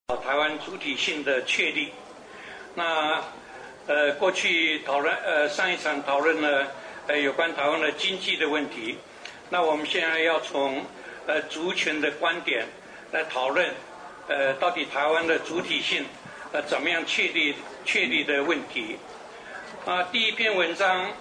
台湾主体性的确立。那过去上一场讨论了有关台湾的经济的问题，那我们现在要从族群的观点来讨论到底台湾的主体性怎么样确立的问题。第一篇文章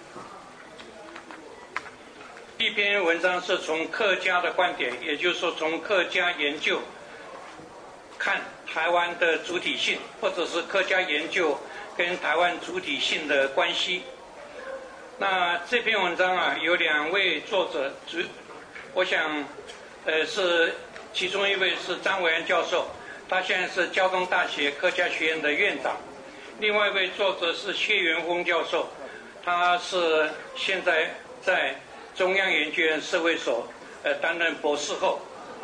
是从客家的观点，也就是说从客家研究看台湾的主体性，或者是客家研究跟台湾主体性的关系。那这篇文章有2位作者，我想是其中一位是张维安教授，他现在是交通大学客家学院的院长；另外一位作者是谢元峰教授，他是现在在中央研究院社会所担任博士后。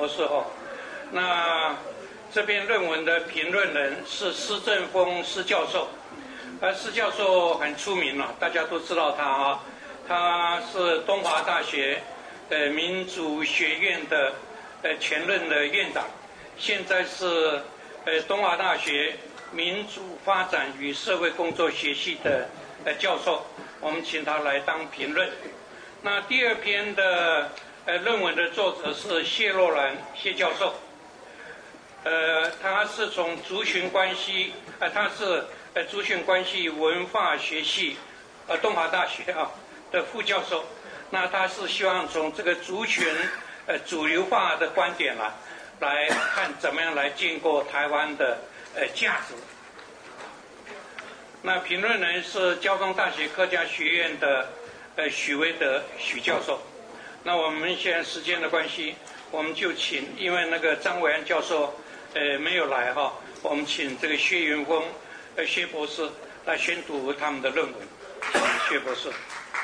那这篇论文的评论人是施正峰施教授，施教授很出名了，大家都知道他他是东华大学民族学院的前任的院长，现在是东华大学民主发展与社会工作学系的教授，我们请他来当评论。那第2篇的论文的作者是谢若兰谢教授，他是从族群关系，他是族群关系文化学系东华大学的副教授。那他是希望从这个族群主流化的观点来看怎么样来建构台湾的价值。那评论人是交通大学客家学院的许维德许教授。那我们现在时间的关系，我们就请，因为那个张维安教授没有来我们请这个薛元峰薛博士来宣读他们的论文。请薛博士。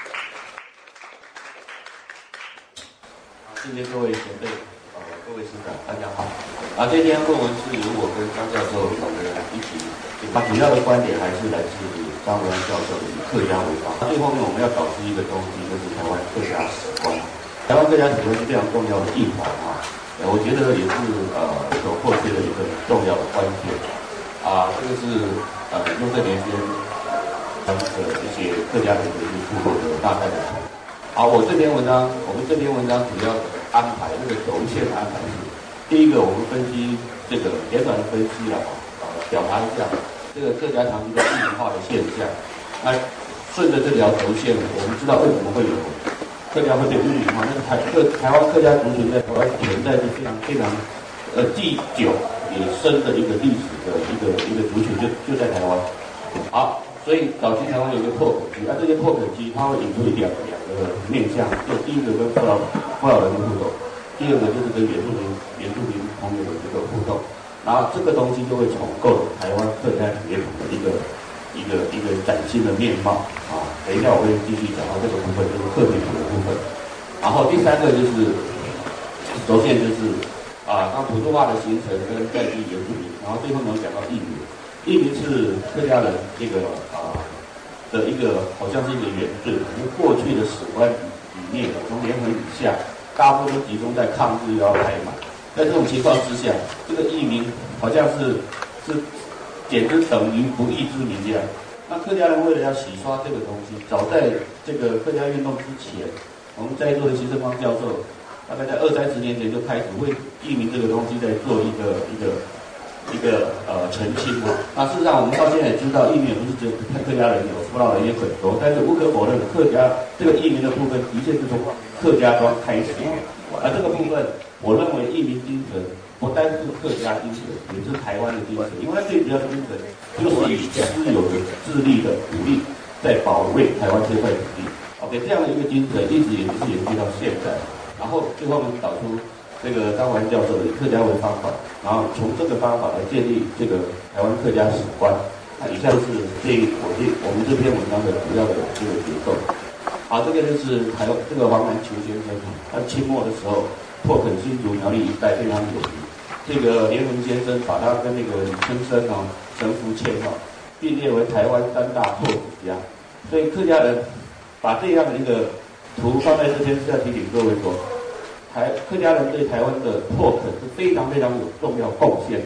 谢谢各位前辈，各位师长，大家好。这篇论文是由我跟张教授2个人一起，主要的观点还是来自张维安教授的以客家为纲。最后面我们要导出一个东西，就是台湾客家史观。台湾客家史观是非常重要的一环我觉得也是所迫切的一个重要的关键这个是雍正年间一些客家人的部落的大概的。我们这篇文章主要安排轴线的安排是，第一个我们分析这个简短的分析表达一下这个客家长期的异文化的现象。顺着这条轴线，我们知道为什么会有客家会被污名化，那个台湾客家族群在台湾存在是非常既久也深的一个历史的一个族群，就在台湾。所以早期台湾有一个拓垦区，这些拓垦区它会引出两个面向，就第一个跟福佬人的互动，第二个就是跟原住民朋友的这个互动，然后这个东西就会重构台湾客家血统的一个崭新的面貌等一下我会继续讲到这个部分，就是客体谱的部分。然后第3个就是轴线，就是土著化的形成跟在地原住民，然后最后能讲到义民。义民是客家人这个的一个好像是一个原罪，因为过去的史观里面从联合以下，大部分都集中在抗日要台满。在这种情况之下，这个义民好像是简直等于不义之民这样。那客家人为了要洗刷这个东西，早在这个客家运动之前，我们在座的徐正芳教授大概在20-30年前就开始为义民这个东西在做一个澄清那事实上我们到现在也知道，义民不是只有客家人有，福佬人也很多，但是无可否认的，客家这个义民的部分的确是从客家庄开始这个部分我认为义民精神不单是客家精神，也是台湾的精神，因为它最主要的精神就是以私有的自力的武力在保卫台湾这块土地。这样的一个精神一直也是延续到现在。然后最后我们导出这个张维安教授的客家文方法，然后从这个方法来建立这个台湾客家史观。以下是我们这篇文章的主要的这个结构。这个就是这个王南球先生，他清末的时候拓垦新竹苗栗一带非常有名。这个连文先生把他跟那个李春生陈福谦并列为台湾3大拓垦家。所以客家人把这样的一个图放在这边，是要提醒各位说，客家人对台湾的拓垦是非常非常有重要贡献。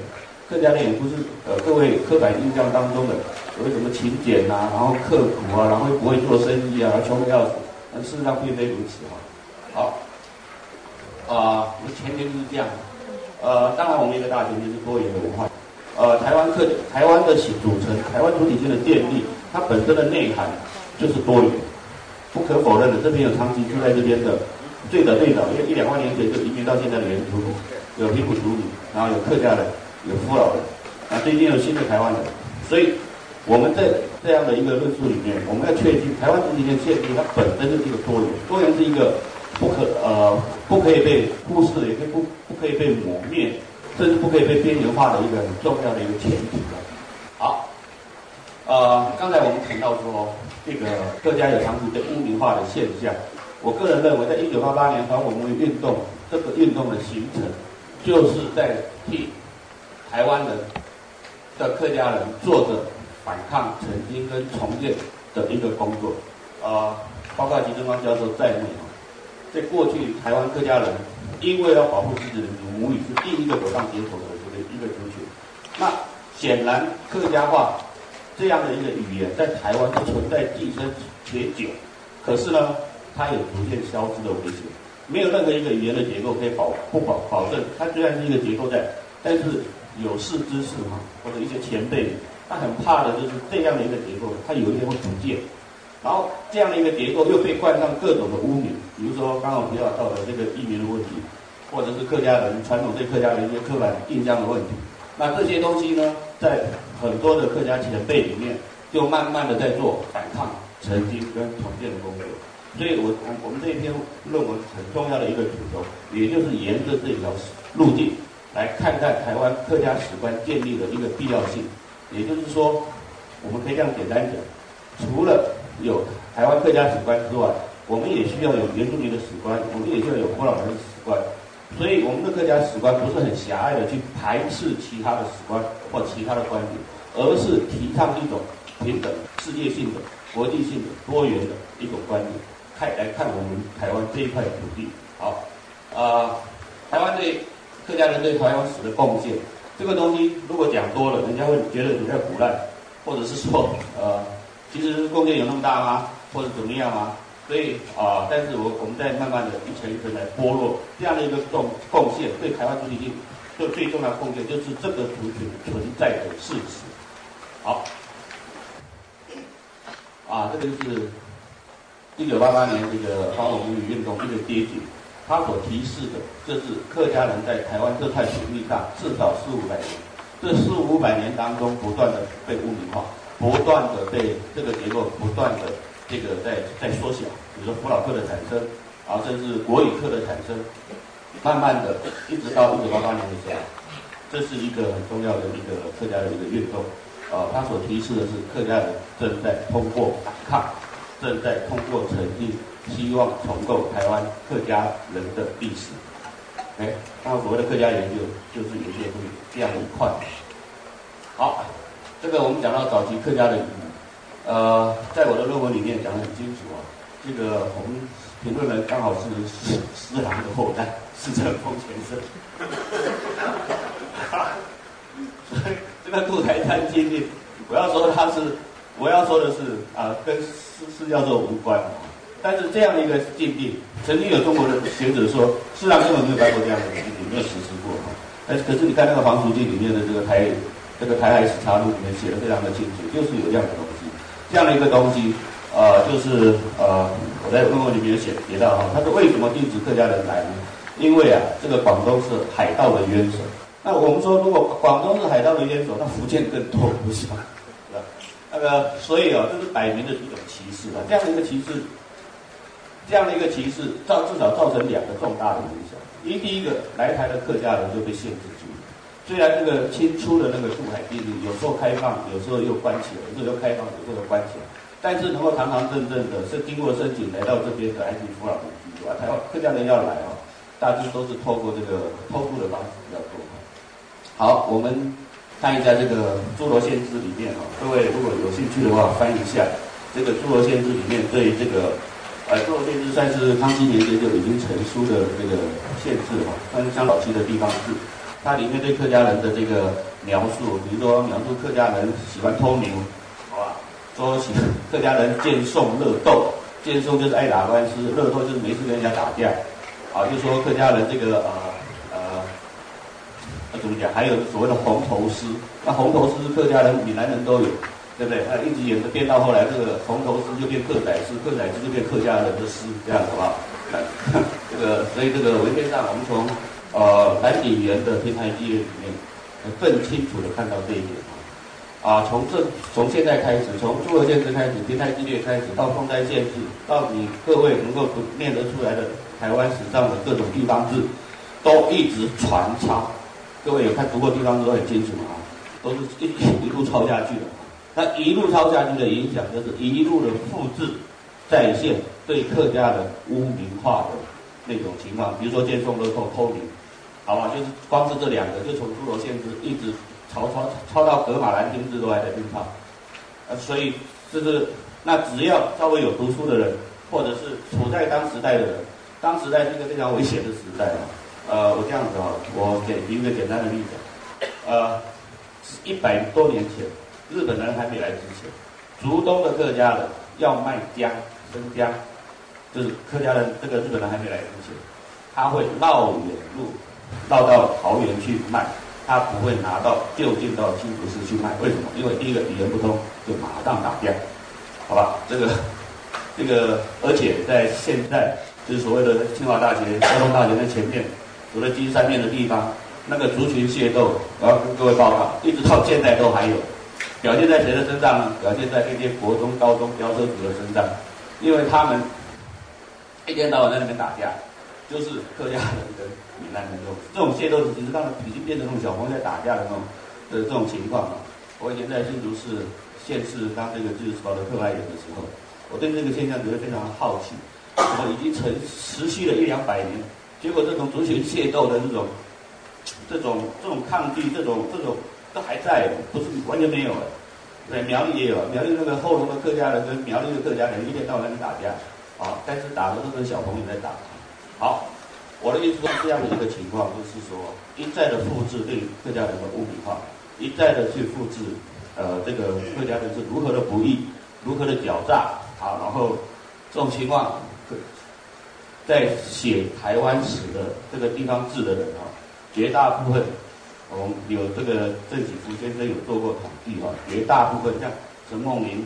客家人也不是各位刻板印象当中的有什么勤俭呐，然后刻苦啊，然后又不会做生意啊，穷得要死。但事实上并非如此哈。好，我们前提就是这样。当然我们一个大前提是多元的文化。台湾的组成，台湾主体性的建立，它本身的内涵就是多元，不可否认的。这边有长期住在这边的，最早因为1-2万年前就移民到现在的原住民，有平埔族民，然后有客家人，有福佬人，最近有新的台湾人。所以我们在这样的一个论述里面，我们要确定台湾主体性的建立，它本身就是一个多元，多元是一个不可以被忽视的，也不可以被抹灭，甚至不可以被边缘化的一个很重要的一个前提。好，刚才我们谈到说，这个客家有长期被污名化的现象。我个人认为，在1988年反文物运动这个运动的形成，就是在替台湾人的客家人做着反抗、澄清跟重建的一个工作。包括吉正光教授在内，在过去台湾客家人因为要保护自己的母语，是第一个走上街头的一个族群。那显然客家话这样的一个语言在台湾是存在寄生且久，可是呢，它有逐渐消失的危险。没有任何一个语言的结构可以保证，它虽然是一个结构在，但是有识之士或者一些前辈，他很怕的就是这样的一个结构，它有一天会不见。然后这样的一个结构又被冠上各种的污名，比如说刚刚我提到的这个移民的问题，或者是客家人传统对客家人一些刻板印象的问题。那这些东西呢，在很多的客家前辈里面，就慢慢的在做反抗、澄清跟重建的工作。所以我们这一篇论文很重要的一个主轴，也就是沿着这条路径来看待台湾客家史观建立的一个必要性。也就是说，我们可以这样简单讲，除了有台湾客家史观之外，我们也需要有原住民的史观，我们也需要有福佬人的史观。所以我们的客家史观不是很狭隘的去排斥其他的史观或其他的观点，而是提倡一种平等、世界性的、国际性的、多元的一种观点，来看我们台湾这一块土地。好，台湾对客家人对台湾史的贡献，这个东西如果讲多了，人家会觉得你在胡乱，或者是说其实贡献有那么大吗？或者怎么样吗？所以但是我们在慢慢的一层一层来剥落这样的一个贡献，对台湾主体性最重要的贡献就是这个族群存在的事实。好，这个就是1988年这个反文物运动一个跌举，它所提示的就是客家人在台湾这块土地上至少400-500年，这400-500年当中不断的被污名化，不断的被这个结构不断的这个在缩小，比如说福佬客的产生，甚至国语客的产生，慢慢的一直到1988年的时候，这是一个很重要的一个客家的一个运动。它所提示的是客家人正在通过反抗，正在通过成立，希望重构台湾客家人的历史。那所谓的客家研究，就是研究出这样的一块。好，这个我们讲到早期客家的语言，在我的论文里面讲得很清楚这个我们评论人刚好是施琅的后代，施正峰先生。所以这个渡台山经历，我要说的是跟施教授无关。但是这样的一个禁令，曾经有中国的学者说，施琅根本没有办过这样的禁令，没有实施过。可是你看那个黄书记里面的这个台海史查录里面写的非常的清楚，就是有这样的东西。这样的一个东西，就是我在论文里面写到他说为什么禁止客家人来呢？因为这个广东是海盗的冤首。那我们说，如果广东是海盗的冤首，那福建更多，不是吗？是吧？所以这是摆明的一种歧视这样的一个歧视，至少造成2个重大的影响。第一个，来台的客家人就被限制住了。虽然这个清初的那个渡海禁令有时候开放，有时候又关起来，有时候又开放，有时候又关起来，但是能够堂堂正正的是经过申请来到这边的，还是福佬人居住台湾客家人要来大致都是透过这个偷渡的方式比较多。好，我们看一下这个《诸罗县志》里面各位如果有兴趣的话，翻一下这个《诸罗县志》里面对这个诸罗县志算是康熙年间就已经成书的这个县志算是相当早期的地方志。它里面对客家人的这个描述，比如说描述客家人喜欢偷牛，好吧？说客家人见讼乐斗，见讼就是爱打官司，乐斗就是没事跟人家打架，啊，就说客家人这个怎么讲？还有所谓的红头诗，那红头诗客家人、闽南人都有，对不对？那一直演着变到后来，这个红头诗就变客仔诗，客仔诗就变客家人的诗，这样好不好？所以这个文献上，我们从蓝鼎元的天台纪略里面，更清楚的看到这一点啊。从现在开始，从诸河县志开始，天台纪略开始，到宋代县志，到你各位能够念得出来的台湾史上的各种地方志，都一直传抄。各位有读过地方志都很清楚啊，都是一路抄下去的。那一路抄下去的影响，就是一路的复制再现对客家人污名化的那种情况，比如说见讼乐斗、偷牛，好吧，就是光是这两个，就从诸罗县志一直抄到噶玛兰经志都还在抄，所以就是那只要稍微有读书的人，或者是处在当时代的人，当时代是一个非常危险的时代啊。我这样子啊，我举一个简单的例子，100多年前，日本人还没来之前，竹东的客家人要卖姜、生姜，就是客家人这个日本人还没来之前，他会绕远路，绕到桃园去卖，他不会拿到就近到新竹市去卖。为什么？因为第一个语言不通，就马上打架，好吧？这个，而且在现在就是所谓的清华大学、交通大学的前面。除了金山面的地方，那个族群械斗，我要跟各位报告，一直到现在都还有，表现在谁的身上呢？表现在那些国中、高中飙车族的身上，因为他们一天到晚在那边打架，就是客家人跟闽南人这种械斗，其实他们已经变成那种小朋友在打架的这种情况了。我以前在新竹市县市当这个自由时报的特派员的时候，我对这个现象觉得非常好奇，我已经持续了100-200年。结果这种族群械斗的这种抗拒，这种都还在，不是完全没有了。对，苗栗也有，苗栗那个后龙的客家人跟苗栗的客家人一天到晚在打架，啊，但是打的都是小朋友在打。好，我的意思是这样的一个情况，就是说一再的复制对客家人的污名化，一再的去复制，这个客家人是如何的不义，如何的狡诈，啊，然后这种情况。在写台湾史的这个地方志的人啊，绝大部分，我们有这个郑启福先生有做过统计啊，绝大部分像陈梦麟，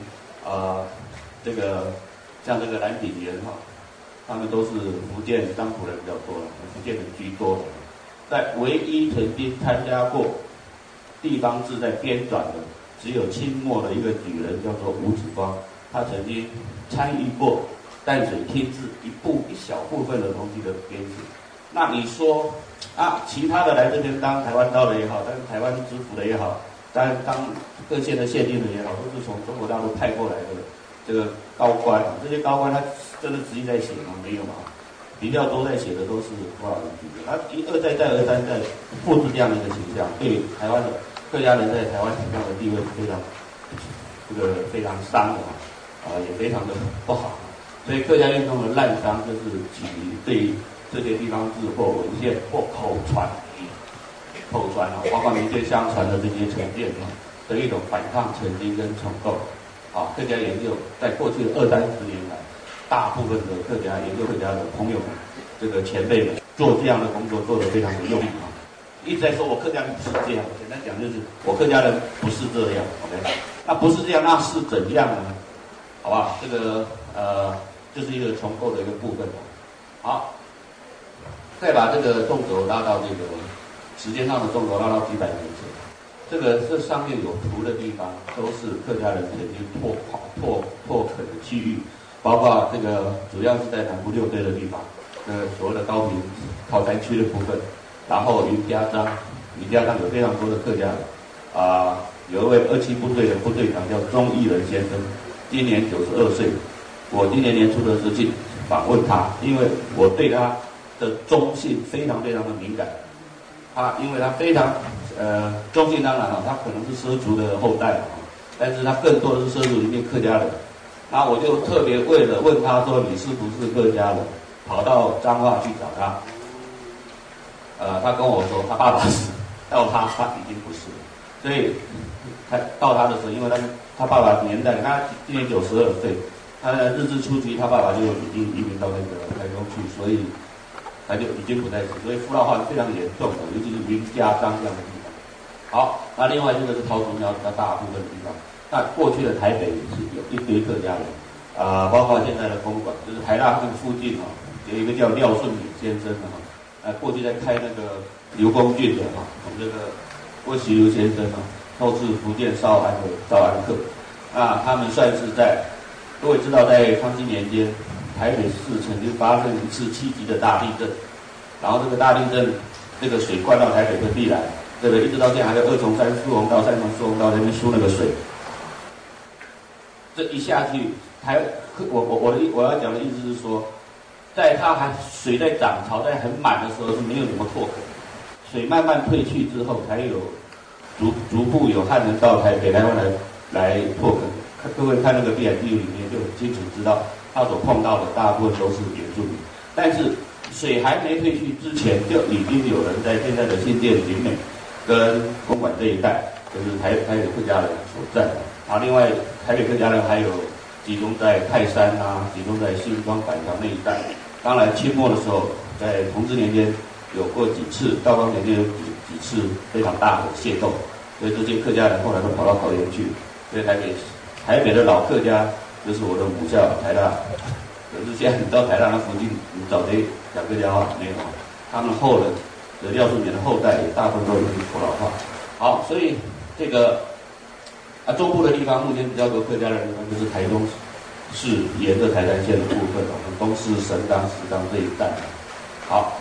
像这个蓝鼎元哈，他们都是福建漳浦人比较多了，福建人居多的。在唯一曾经参加过地方志在编纂的，只有清末的一个举人叫做吴子光，他曾经参与过。淡水厅志一小部分的东西的编制，那你说啊，其他的来这边当台湾刀的也好，当台湾知府的也好，当各县的县令的也好，都是从中国大陆派过来的这个高官，这些高官他真的直接在写吗？没有嘛，比较多在写的都是多少人举的，他一而再再而三在复制这样的一个形象，对台湾的客家人在台湾史上的地位是非常伤的也非常的不好。所以客家运动的滥觞，就是基于对这些地方志或文献或口传包括民间相传的这些成见的一种反抗、澄清跟重构。客家研究在过去的20-30年来，大部分的客家研究客家的朋友们，这个前辈们做这样的工作做得非常的用力一直在说我客家人不是这样，简单讲就是我客家人不是这样 ，OK？ 那不是这样，那是怎样呢？好吧，这个就是一个重构的一个部分。好，再把这个纵轴拉到这个时间上的纵轴拉到几百年前，这上面有图的地方都是客家人曾经拓垦的区域，包括这个主要是在南部6队的地方，所谓的高屏靠山区的部分，然后云家章有非常多的客家人有一位27部队的部队长叫钟义仁先生，今年92岁。我今年年初的时候去访问他，因为我对他的忠信非常非常的敏感。因为他非常忠信，当然他可能是畲族的后代但是他更多的是畲族里面客家人。那我就特别为了问他说你是不是客家人，跑到彰化去找他。他跟我说他爸爸是，到他已经不是了。 所以到他的时候，因为他爸爸年代，他今年92岁，他日治初期他爸爸就已经移民到那个台中去，所以他就已经不在此，所以腐老化是非常严重的，尤其是云家章这样的地方。好，那另外这个是桃竹苗比较大部分的地方。那过去的台北是有一堆客家人，包括现在的公馆，就是台大那个附近有一个叫廖顺敏先生的过去在开那个刘公郡的我们这个郭其刘先生后是福建少安的少安客，他们算是在各位知道，在康熙年间，台北市曾经发生一次7级的大地震，然后这个大地震，这个水灌到台北的地来，对不对？一直到现在还有2重山疏洪道、3重疏洪道那边输那个水，这一下去，我要讲的意思是说，在它水在涨潮在很满的时候是没有什么拓垦，水慢慢退去之后，才有逐步有汉人到北台湾来拓垦。各位看那个地海地图里面就很清楚知道，他所碰到的大部分都是原住民。但是水还没退去之前，就已经有人在现在的新店、林美跟公馆这一带，就是台北客家人所在。另外台北客家人还有集中在泰山集中在新庄、板桥那一带。当然清末的时候，在同治年间有过几次，道光年间有几次非常大的械斗，所以这些客家人后来都跑到桃园去，所以台北的老客家就是我的母校台大，可是现在你到台大那附近，你找谁讲客家话没有？他们后人的廖顺敏的后代也大部分都已经口老化。好，所以这个中部的地方目前比较多客家人的地方就是台中市沿着台南线的部分，我们东势、神冈、石冈这一带。好，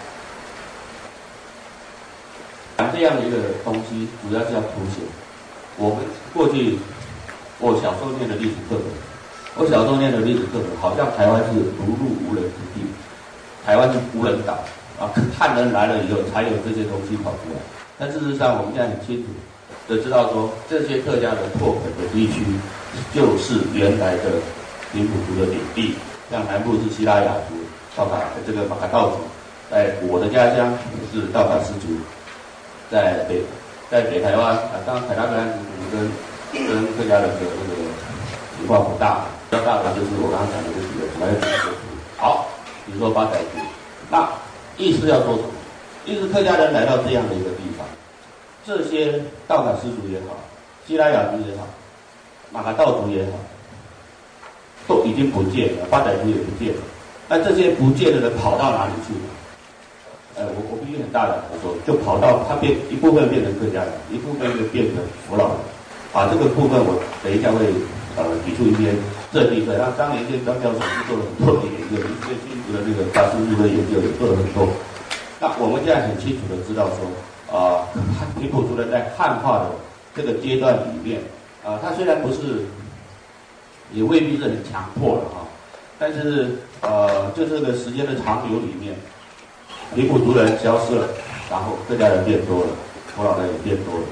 讲这样的一个东西，主要是要凸显我们过去。我小时候念的历史课本，好像台湾是独入无人之地，台湾是无人岛汉人来了以后才有这些东西跑出来。但事实上，我们现在很清楚的知道说，这些客家人拓垦的地区，就是原来的平埔族的领地，像南部是西拉雅族、这个马卡道族，在我的家乡是道卡斯族，在北台湾当然凯达格兰族跟客家人的这个情况不大，比较大的就是我刚刚讲的这几个，还有几个族。好，比如说八仔族，那意思要说什么？意思客家人来到这样的一个地方，这些道卡斯族也好，西拉雅族也好，马卡道族也好，都已经不见了，八仔族也不见了。那这些不见的人跑到哪里去了？我必须很大胆的说，就跑到一部分变成客家人，一部分就变成福佬人。这个部分我等一下会提出一些证例的。那当年张教授是做了很多的研究，对新竹的这个大师入的研究也做了很多。那我们现在很清楚的知道说，平埔族人在汉化的这个阶段里面，他虽然不是，也未必是很强迫的但是就这个时间的长流里面，平埔族人消失了，然后客家人变多了，福佬人也变多了。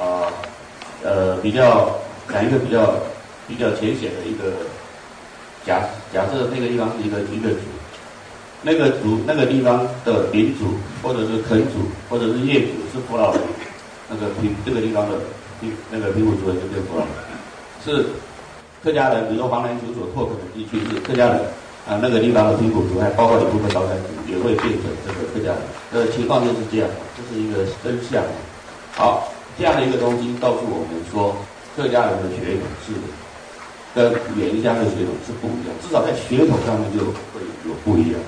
讲一个比较浅显的一个假设，那个地方是一个族，那个地方的民族或者是垦族或者是业主是福佬人，这个地方的那个平埔族人就变福佬人，是客家人，比如说黄南球所拓垦的地区是客家人那个地方的平埔族还包括一部分高山族也会变成这个客家人，情况就是这样，这是一个真相。好。这样的一个东西告诉我们说，客家人的血统是跟原乡的血统是不一样，至少在血统上面就会有不一样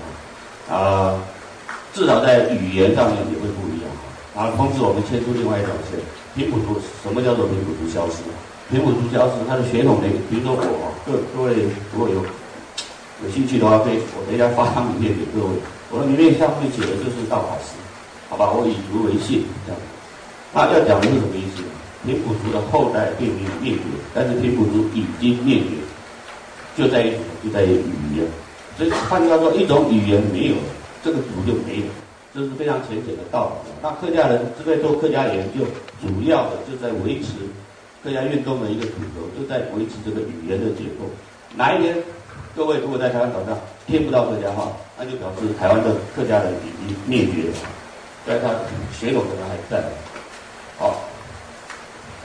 至少在语言上面也会不一样同时我们牵出另外一条线，平埔族什么叫做平埔族消失？平埔族消失，它的血统比如说各位如果有兴趣的话，可以我等一下发张名片给各位，我的名片上面写的就是道卡斯，好吧，我以族为姓这样。那要讲的是什么意思呢？平埔族的后代并没有灭绝，但是平埔族已经灭绝，就在于语言。所以换句话说，一种语言没有，这个族就没有，这是非常浅显的道理。那客家人这边做客家研究，主要的就在维持客家运动的一个主轴，就在维持这个语言的结构。哪一天各位如果在台湾岛上听不到客家话，那就表示台湾的客家人已经灭绝了，但他血统可能还在。好，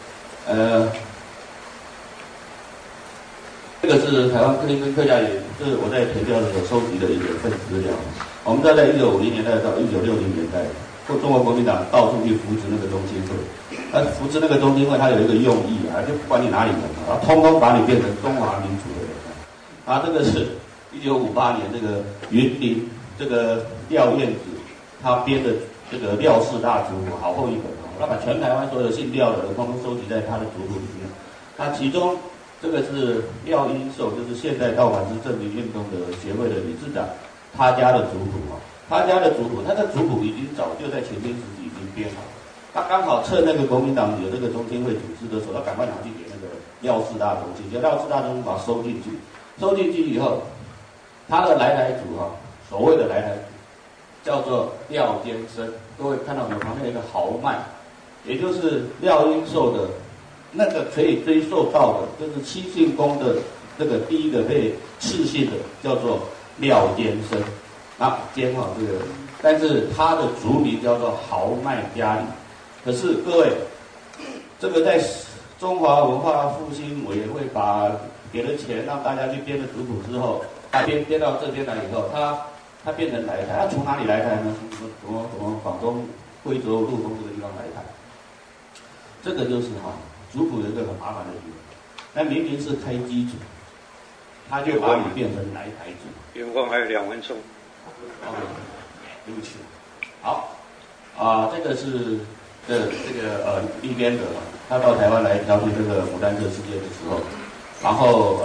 这个是台湾客厅跟客家园，这是我在田调的时候收集的一份资料。我们知道在1950年代到1960年代，中国国民党到处去扶持那个中心会，扶持那个中心会，它有一个用意啊，就不管你哪里人啊，通通把你变成中华民族的人啊。这个是1958年这个云林这个廖燕子他编的这个廖氏大族谱，好厚一本啊，他把全台湾所有姓廖的人通通收集在他的族谱里面。那其中这个是廖英寿，就是现代盗版之证明运动的协会的理事长。他家的族谱啊，他的族谱已经早就在前清时期已经编好，他刚好趁那个国民党有这个中心会组织的时候，他赶快拿去给那个廖氏大中心，就廖氏大中心把它收进去，收进去以后，他的来台族啊，所谓的来台族叫做廖坚生，各位看到没有？旁边有一个豪迈，也就是廖英寿的那个可以追溯到的，就是七姓公的这个第一个被赐姓的叫做廖坚生，啊，坚哈这个，但是他的族名叫做豪迈家里。可是各位，这个在中华文化复兴委员会给了钱让大家去编了族谱之后，他编到这边来以后，他变成来台，他从哪里来台呢？从广东惠州陆丰这个地方来台。这个就是族谱有一个很麻烦的地方，那明明是开基组。他就把你变成来台族。 员工还有2分钟。 对不起。好，这个是一边的，他到台湾来调解这个牡丹社事件的时候，然后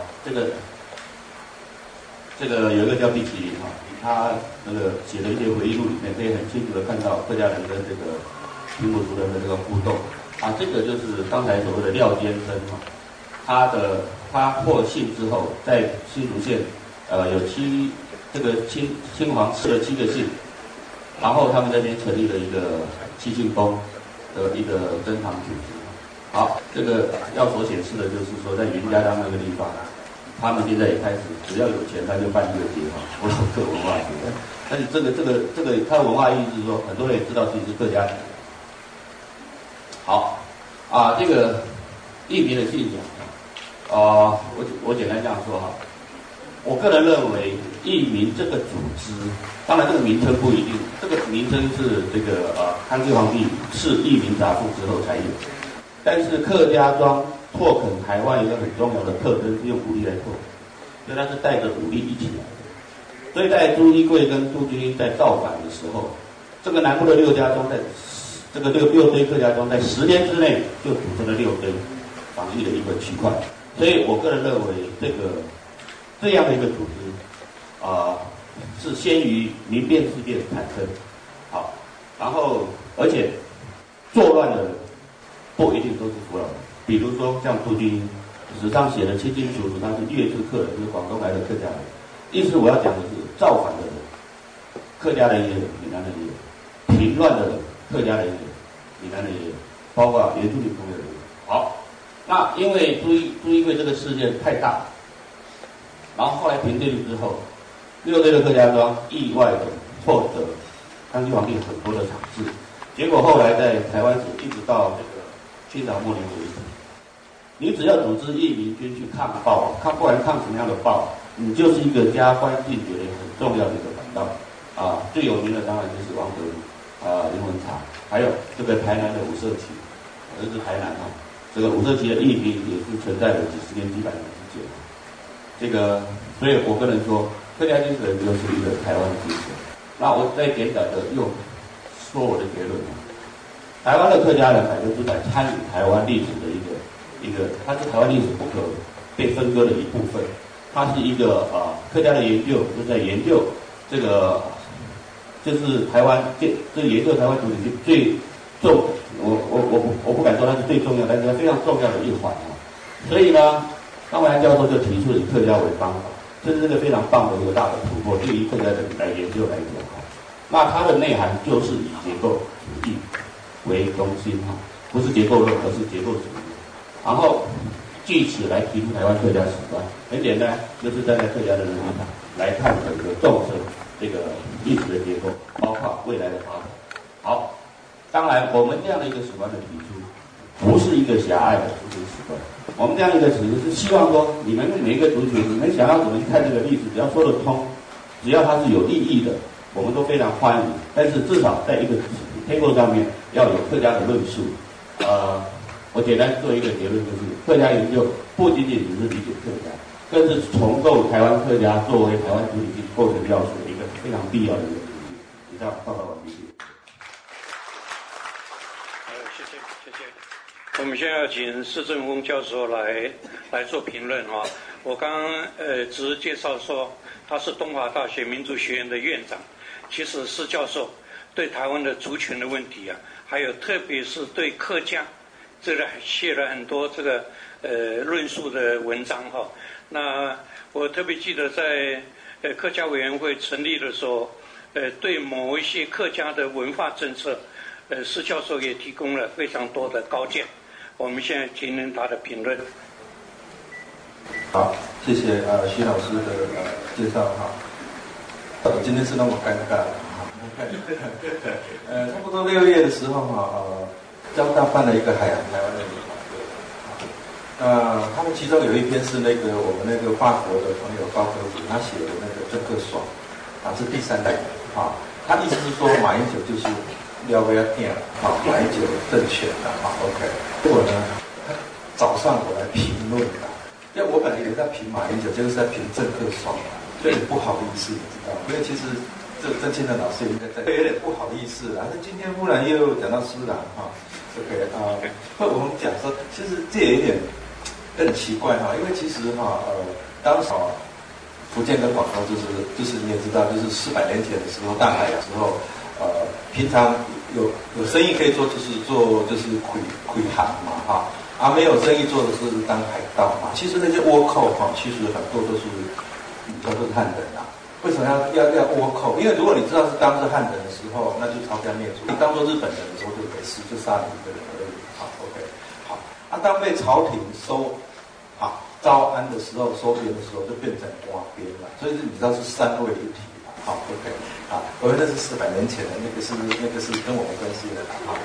这个有一个叫毕麒麟他那个写的一些回忆录里面可以很清楚的看到客家人跟这个平埔族人的这个互动。这个就是刚才所谓的廖坚生他获信之后，在新竹县，有清皇赐了7个姓，然后他们那边成立了一个七姓宫的一个珍藏组织。好，这个要所显示的就是说，在云家当那个地方，他们现在也开始，只要有钱他就办这个节不是客文化节。但是这个它的文化意义是说，很多人也知道自己是客家人。好，这个义民的信仰。我简单这样说我个人认为义民这个组织，当然这个名称不一定，这个名称是这个康熙皇帝赐义民杂赋之后才有。但是客家庄拓垦台湾一个很重要的特征是用武力来拓，所以它是带着武力一起来的。所以在朱一贵跟杜君英在造反的时候，这个南部的6家庄这个6堆客家庄在10天之内就组成了6堆防御的一个区块。所以我个人认为，这样的一个组织，是先于民变事件产生，好，然后而且作乱的人不一定都是福佬人，比如说像杜君英，史上写的清清楚楚，他是粤字客人，就是广东来的客家人。意思我要讲的是，造反的人，客家人也有，闽南人也有；平乱的人，客家人也有，闽南人也有，包括原住民朋友也有。好。那因为朱一贵这个事件太大，然后后来平定了之后，6堆的客家庄意外的获得康熙皇帝很多的赏识，结果后来在台湾一直到这个清朝末年为止，你只要组织义民军去抗暴，不管抗什么样的暴，你就是一个加官进爵很重要的一个管道。最有名的当然就是王德林文茶，还有这个台南的五社旗，这是台南这个五社旗的义民也是存在了几十年、几百年之久。这个，所以我个人说，客家精神就是一个台湾的精神。那我再简短的又说我的结论。台湾的客家人100%参与台湾历史的一个，它是台湾历史不可被分割的一部分。它是一个客家的研究，就在研究这个，就是台湾这研究台湾主体最重。我不敢说它是最重要，但是它非常重要的一环所以呢，张维安教授就提出以客家为方法，这是一个非常棒的一个大的突破，对于客家人来研究来讲那它的内涵就是以结构主义为中心不是结构论，而是结构主义。然后据此来提出台湾客家史观，很简单，就是站在客家的人立场来看整个纵深这个历史的结构，包括未来的发展。好。当然，我们这样的一个史观的提出， 不是一个狭隘的族群史观。我们这样一个史是希望说，你们每一个族群，你们想要怎么去看这个历史，只要说得通，只要它是有意义的，我们都非常欢迎。但是至少在一个 table 上面要有客家的论述。我简单做一个结论，就是客家研究不仅仅只是理解客家，更是重构台湾客家作为台湾主体性构成要素的一个非常必要的一个领域。以上报告完毕。 谢谢。我们现在要请施正峰教授来做评论啊。我刚刚只是介绍说他是东华大学民族学院的院长，其实施教授对台湾的族群的问题啊，还有特别是对客家，这个写了很多这个论述的文章哈。那我特别记得在客家委员会成立的时候，对某一些客家的文化政策，施教授也提供了非常多的高见。我们现在听听他的评论。 好，谢谢徐老师的介绍哈。今天是那么尴尬差不多6月的时候哈，交大办了一个海洋台湾的研讨会，他们其中有一篇是我们法国的朋友高科夫他写的郑克爽，是第3代啊，他意思是说马英九就是廖维亚店马英九政权OK。结果呢，早上我来评论因为我本来以为在评马英九，就是在评郑克爽所以不好意思，你知道，因为其实郑清腾老师应该在，有点不好意思啦。那今天忽然又讲到施琅OK 我们讲说，其实这也有点很奇怪因为其实当时福建跟广东就是你也知道，就是400年前的时候，大海的时候，平常有生意可以做，就是开航嘛没有生意做的是当海盗嘛。其实那些倭寇其实很多都是叫做汉人为什么要倭寇？因为如果你知道是当是汉人的时候，那就抄家灭族；你当做日本人的时候就没事，就杀你一个人而已。OK， 当被朝廷招安的时候，收编的时候就变成倭边了。所以你知道是3位一体OK， 我觉得那是400年前的，那个是跟我们关系的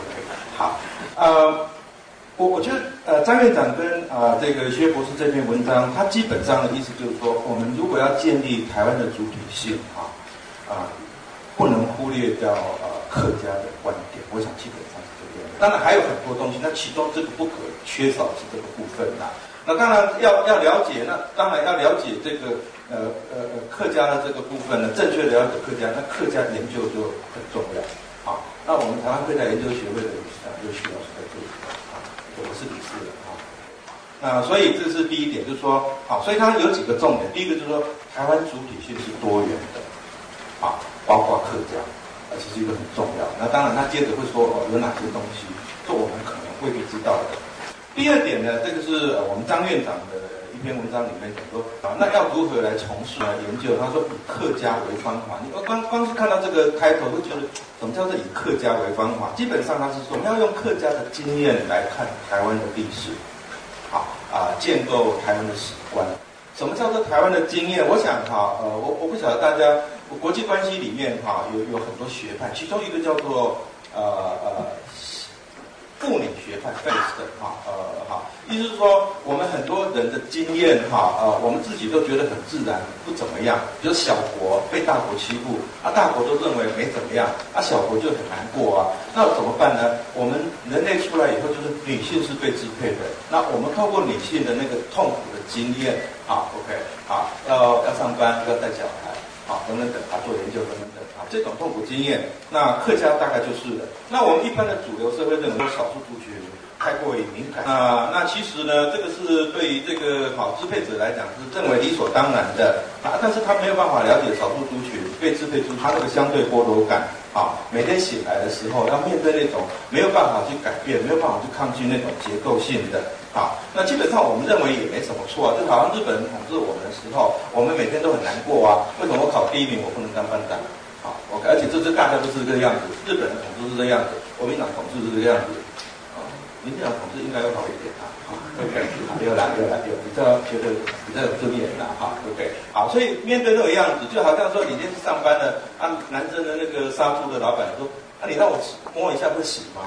OK， 我觉得张院长跟这个薛博士这篇文章，他基本上的意思就是说，我们如果要建立台湾的主体性不能忽略掉客家的观点。我想基本上是这个样子。当然还有很多东西，那其中这个不可缺少是这个部分那当然要了解，那当然要了解这个客家的这个部分呢，正确的了解客家，那客家研究就很重要那我们台湾客家研究学会的理事长就徐老师在这里我是理事的所以这是第一点，就是说所以它有几个重点。第一个就是说，台湾主体性是多元的包括客家，这是一个很重要。那当然，他接着会说有哪些东西是我们可能未必知道的。第二点呢，这个是我们张院长的一篇文章里面讲说那要如何来从事研究？他说以客家为方法。你光是看到这个开头，会觉得什么叫做以客家为方法？基本上他是说，我们要用客家的经验来看台湾的历史，建构台湾的史观。什么叫做台湾的经验？我想我不晓得大家国际关系里面有很多学派，其中一个叫做妇女学派 feminist 意思是说我们很多人的经验我们自己都觉得很自然，不怎么样。比如小国被大国欺负大国都认为没怎么样小国就很难过那怎么办呢？我们人类出来以后，就是女性是被支配的。那我们透过女性的那个痛苦的经验OK 要上班，要带小孩等等做研究等等这种痛苦经验，那客家大概就是了。那我们一般的主流社会认为少数族群太过于敏感那其实呢，这个是对于这个支配者来讲是认为理所当然的但是他没有办法了解少数族群被支配族群他那个相对剥夺感每天醒来的时候要面对那种没有办法去改变，没有办法去抗拒那种结构性的那基本上我们认为也没什么错就好像日本人统治我们的时候，我们每天都很难过为什么我考第1名我不能当班长OK， 而且这大家都是这个样子，日本的统治是这个样子，国民党统治是这个样子民进党统治应该要好一点OK， 又来，比较觉得比较有尊严OK， 好，所以面对这个样子，就好像说你今天去上班的南征的那个杀猪的老板说你让我摸一下会死吗？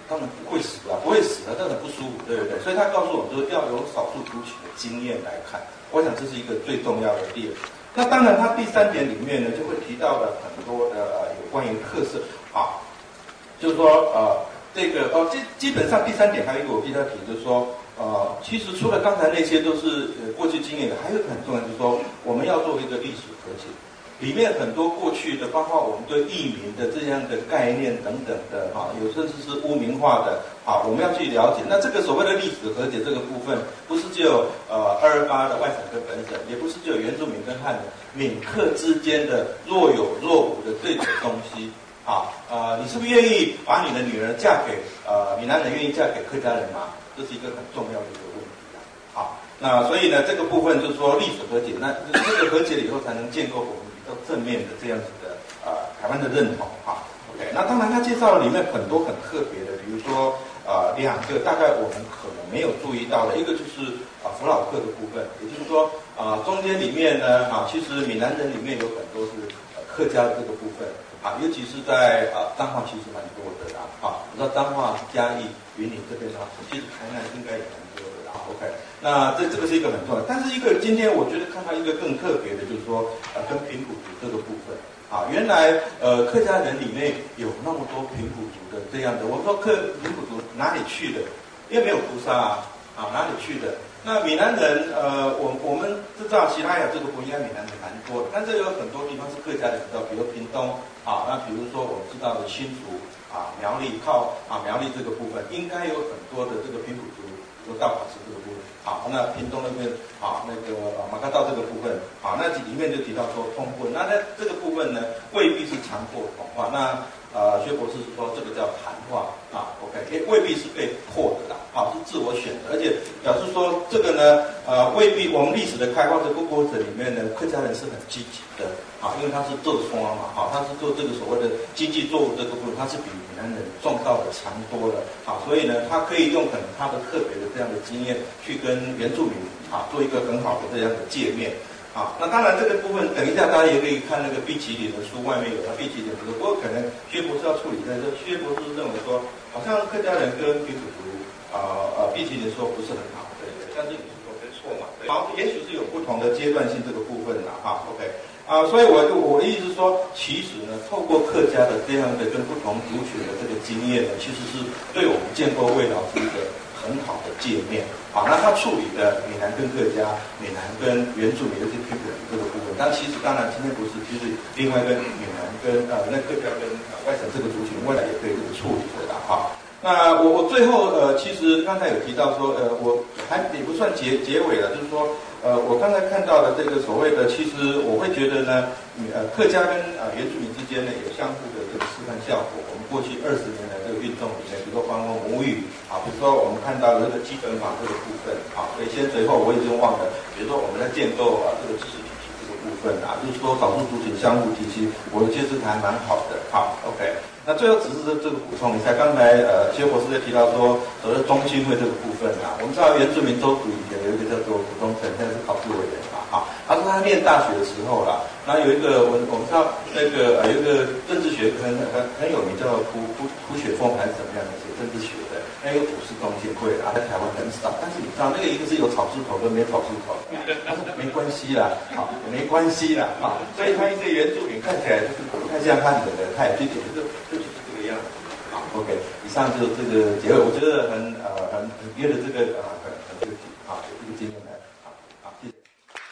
当然不会死啊，不会死啊，但很不舒服，对不对？所以他告诉我们说，要有少数族群的经验来看，我想这是一个最重要的点。那当然，他第3点里面呢，就会提到了很多的有关于特色啊，就是说这个基本上第3点还有一个我必须要提，就是说其实除了刚才那些都是过去经验的，还有一个很重要，就是说我们要做一个历史和解。里面很多过去的，包括我们对艺名的这样的概念等等的有甚至是污名化的我们要去了解。那这个所谓的历史和解这个部分，不是只有228的外省跟本省，也不是只有原住民跟汉人、闽客之间的若有若无的这种东西你是不是愿意把你的女儿嫁给闽南人，愿意嫁给客家人吗？这是一个很重要的一个问题那所以呢，这个部分就是说历史和解，那这个和解了以后才能建构我们正面的这样子的台湾的认同OK， 那当然他介绍了里面很多很特别的，比如说2个大概我们可能没有注意到的，一个就是福佬客的部分，也就是说中间里面呢其实闽南人里面有很多是客家的这个部分尤其是在彰化其实蛮多的我知道彰化、嘉义、云林这边其实台南应该也蛮多的OK， 那这个是一个很重要的，但是今天我觉得看到一个更特别的，就是说跟平埔族这个部分原来客家人里面有那么多平埔族的这样的，我说平埔族哪里去的？因为没有屠杀哪里去的？那闽南人我们知道西拉雅这个部分应该闽南人蛮多的，但是有很多地方是客家人知道，比如屏东那比如说我知道的新竹苗栗靠苗栗这个部分，应该有很多的这个平埔族。道法师这个部分那屏东那边那个马卡道这个部分那里面就提到说通婚，那这个部分呢未必是强迫同化，那薛博士说这个叫谈话OK， 也未必是被迫的是自我选的，而且表示说这个呢未必我们历史的开放这个过程里面呢，客家人是很积极的因为他是做双嘛他是做这个所谓的经济作物这个部分，他是比闽南人种稻的强多了所以呢他可以用他的特别的这样的经验去跟原住民做一个很好的这样的界面那当然这个部分等一下大家也可以看那个毕其林的书，外面有毕其林的书，不过可能薛博士要处理在这，薛博士认为说好像客家人跟平埔族毕其林说不是很好，对，但是你是说没错嘛？也许是有不同的阶段性这个部分OK。所以我的意思是说，其实呢，透过客家的这样的跟不同族群的这个经验呢，其实是对我们建构未来是一个很好的界面那他处理的闽南跟客家、闽南跟原住民的这些这个部分，但其实当然今天不是，就是另外跟闽南跟那客家跟外省这个族群，未来也可以这个处理的那我最后其实刚才有提到说我还也不算结尾了，就是说我刚才看到的这个所谓的，其实我会觉得呢，客家跟原住民之间呢有相互的这个示范效果。我们过去20年来这个运动里面，比如说帮我母语比如说我们看到这个基本法这个部分所以先随后我已经忘了，比如说我们在建构这个知识体系这个部分就是说少数族群相互体系，我觉得还蛮好的OK。那最后只是这个补充一下，刚才薛博士在提到说所谓中心会这个部分我们知道原住民州族以前有一个叫做胡宗成，现在是考试委员他说他念大学的时候然后有一个我们知道那个有一个政治学很有名，叫胡雪峰还是怎么样的写政治学的，那个股市中心会在台湾很少，但是你知道那个一个是有草字头跟没草字头，他说没关系啦没关系啦所以他一个原住民看起来就是不太像汉人的，他也就是这个样子OK。以上就这个结尾，我觉得很约的这个很具体一个经验来谢谢。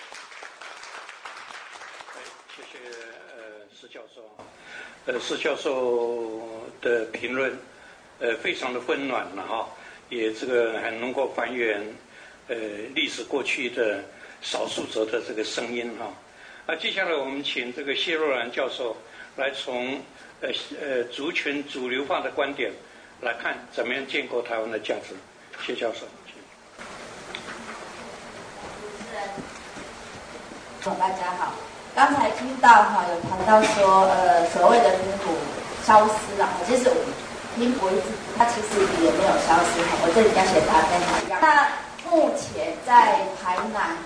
谢谢施教授施教授的评论非常的温暖也这个很能够还原历史过去的少数者的这个声音接下来我们请这个谢若兰教授来从族群主流化的观点来看怎么样建构台湾的价值。谢教授。 大家好，刚才听到有谈到说所谓的平埔消失其实平埔它其实也没有消失我这里要写大家分享一样。那目前在台南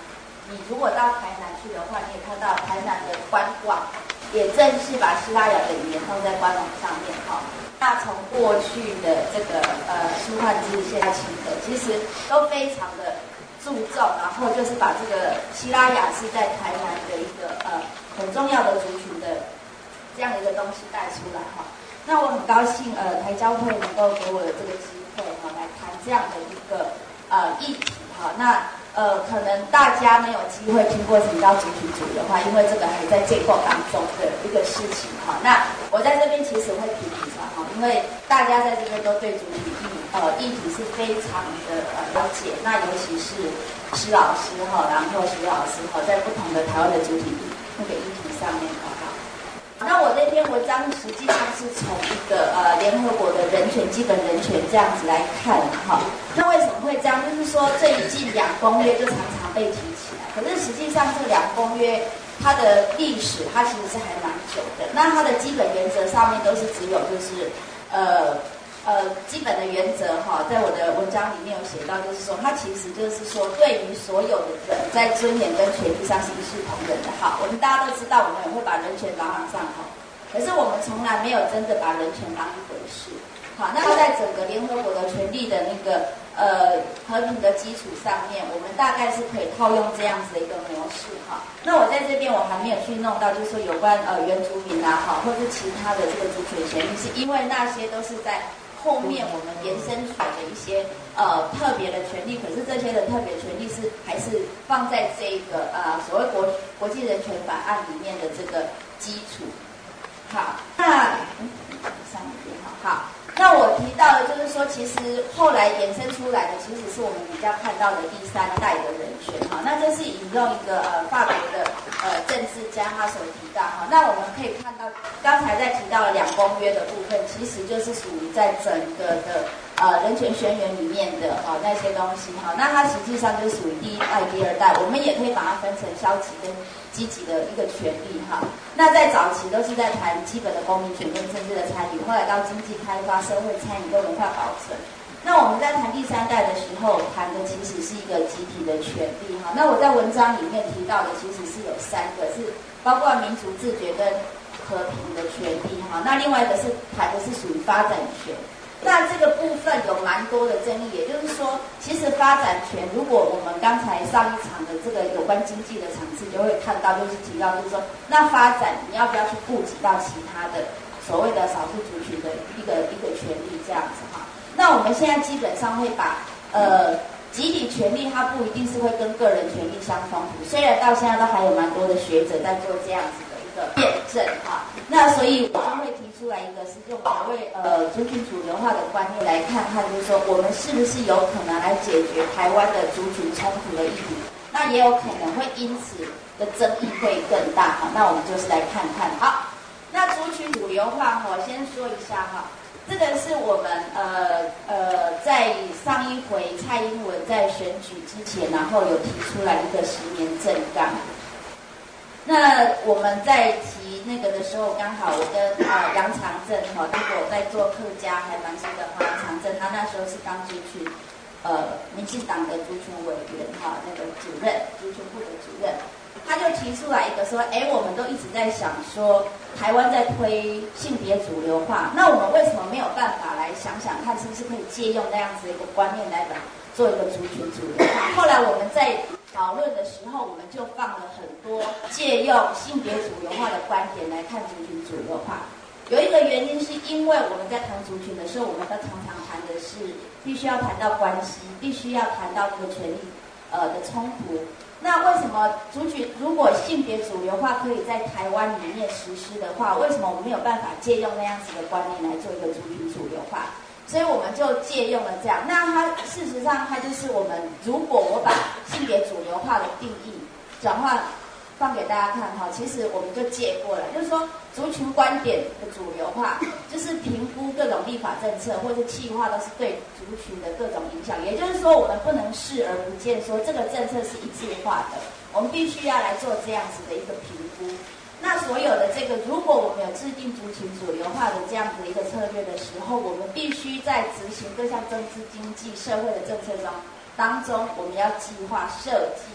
你如果到台南去的话，你也看到台南的官网也正式把西拉雅的语言放在官网上面哈。那从过去的这个舒汉之现在清德，其实都非常的注重，然后就是把这个西拉雅是在台南的一个很重要的族群的这样一个东西带出来哈。那我很高兴台教会能够给我有这个机会哈来谈这样的一个议题哈。那可能大家没有机会听过什么叫族群主流化，因为这个还在建构当中的一个事情哈。那我在这边其实会提一下哈，因为大家在这边都对族群议题是非常的了解，那尤其是施老师哈，然后徐老师哈，在不同的台湾的主体那个议题上面哈。那我这篇文章实际上是从一个联合国的人权基本人权这样子来看哈。那为什么会这样？就是说最近两公约就常常被提起来，可是实际上这两公约它的历史它其实是还蛮久的。那它的基本原则上面都是只有就是基本的原则哈，在我的文章里面有写到，就是说它其实就是说对于所有的人在尊严跟权利上是一视同仁的哈。我们大家都知道，我们也会把人权朗朗上口，可是我们从来没有真的把人权当一回事。好，那它在整个联合国的权利的那个和平的基础上面，我们大概是可以套用这样子的一个模式哈。那我在这边我还没有去弄到，就是说有关原住民啊哈，或是其他的这个族群权利，是因为那些都是在后面我们延伸出来的一些特别的权利，可是这些的特别权利是还是放在这个所谓国际人权法案里面的这个基础。好，那上一边好。那我提到的就是说，其实后来衍生出来的，其实是我们比较看到的第三代的人权哈。那这是引用一个法国的政治家他所提到哈。那我们可以看到，刚才在提到了两公约的部分，其实就是属于在整个的人权宣言里面的那些东西哈。那它实际上就属于第一代、第二代，我们也可以把它分成消极跟积极的一个权利哈。那在早期都是在谈基本的公民权跟政治的参与，后来到经济开发、社会参与跟文化保存。那我们在谈第三代的时候，谈的其实是一个集体的权利哈。那我在文章里面提到的其实是有三个，是包括民族自觉跟和平的权利哈。那另外一个是谈的是属于发展权。那这个部分有蛮多的争议，也就是说，其实发展权，如果我们刚才上一场的这个有关经济的场次，就会看到，就是提到，就是说，那发展你要不要去顾及到其他的所谓的少数族群的一个权利这样子哈。那我们现在基本上会把集体权利，它不一定是会跟个人权利相冲突，虽然到现在都还有蛮多的学者在做这样子的一个辩证哈。那所以我就会提出来一个是用所谓族群主流化的观念来看，就是说我们是不是有可能来解决台湾的族群冲突的议题？那也有可能会因此的争议会更大哈。那我们就是来看看好，那族群主流化我先说一下哈。这个是我们在上一回蔡英文在选举之前，然后有提出来一个10年政纲。那我们在提那个的时候，刚好我跟杨长正哈，如果在做客家还蛮熟的杨长正，他那时候是当族群民进党的族群委员哈，那个主任，族群部的主任。他就提出来一个说，我们都一直在想说，台湾在推性别主流化，那我们为什么没有办法来想想看，是不是可以借用那样子的一个观念来做一个族群主流化？后来我们在讨论的时候，我们就放了很多借用性别主流化的观点来看族群主流化。有一个原因是因为我们在谈族群的时候，我们都常常谈的是必须要谈到关系，必须要谈到这个权利的冲突。那为什么族群如果性别主流化可以在台湾里面实施的话，为什么我们没有办法借用那样子的观念来做一个族群主流化？所以我们就借用了这样。那它事实上它就是我们，如果我把性别主流化的定义转换放给大家看哈，其实我们就借过来，就是说族群观点的主流化，就是评估各种立法政策或者企划都是对族群的各种影响。也就是说，我们不能视而不见，说这个政策是一致化的，我们必须要来做这样子的一个评估。那所有的这个，如果我们有制定族群主流化的这样子的一个策略的时候，我们必须在执行各项政治、经济、社会的政策当中，我们要计划设计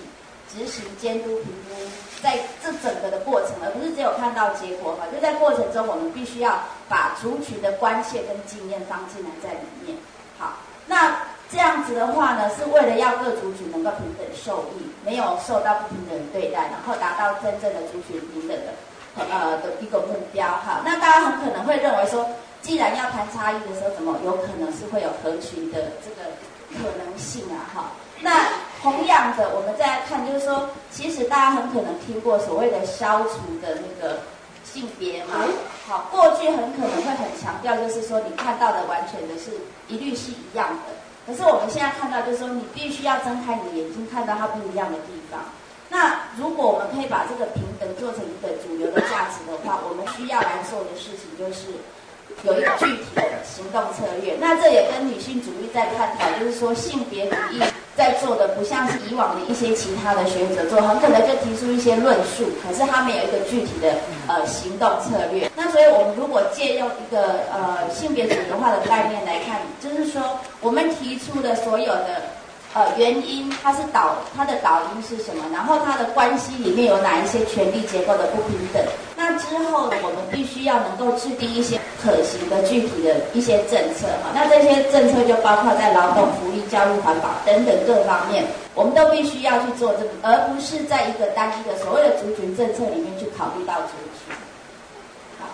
执行监督评估，在这整个的过程，而不是只有看到结果哈。就在过程中，我们必须要把族群的关切跟经验放进来在里面。好，那这样子的话呢，是为了要各族群能够平等受益，没有受到不平等的对待，然后达到真正的族群平等的一个目标。好，那大家很可能会认为说，既然要谈差异的时候，怎么有可能是会有合群的这个可能性啊？哈，那同样的，我们再来看，就是说，其实大家很可能听过所谓的消除的那个性别嘛。好，过去很可能会很强调，就是说你看到的完全的是一律是一样的。可是我们现在看到，就是说你必须要睁开你的眼睛，看到它不一样的地方。那如果我们可以把这个平等做成一个主流的价值的话，我们需要来做的事情就是有一个具体的行动策略。那这也跟女性主义在探讨，就是说性别主义在做的不像是以往的一些其他的学者做，很可能就提出一些论述，可是他们有一个具体的行动策略。那所以我们如果借用一个性别主流化的概念来看，就是说我们提出的所有的原因，它的导因是什么？然后它的关系里面有哪一些权力结构的不平等？那之后呢，我们必须要能够制定一些可行的具体的一些政策哈。那这些政策就包括在劳动、福利、教育、环保等等各方面，我们都必须要去做这个，而不是在一个单一的所谓的族群政策里面去考虑到族群。好，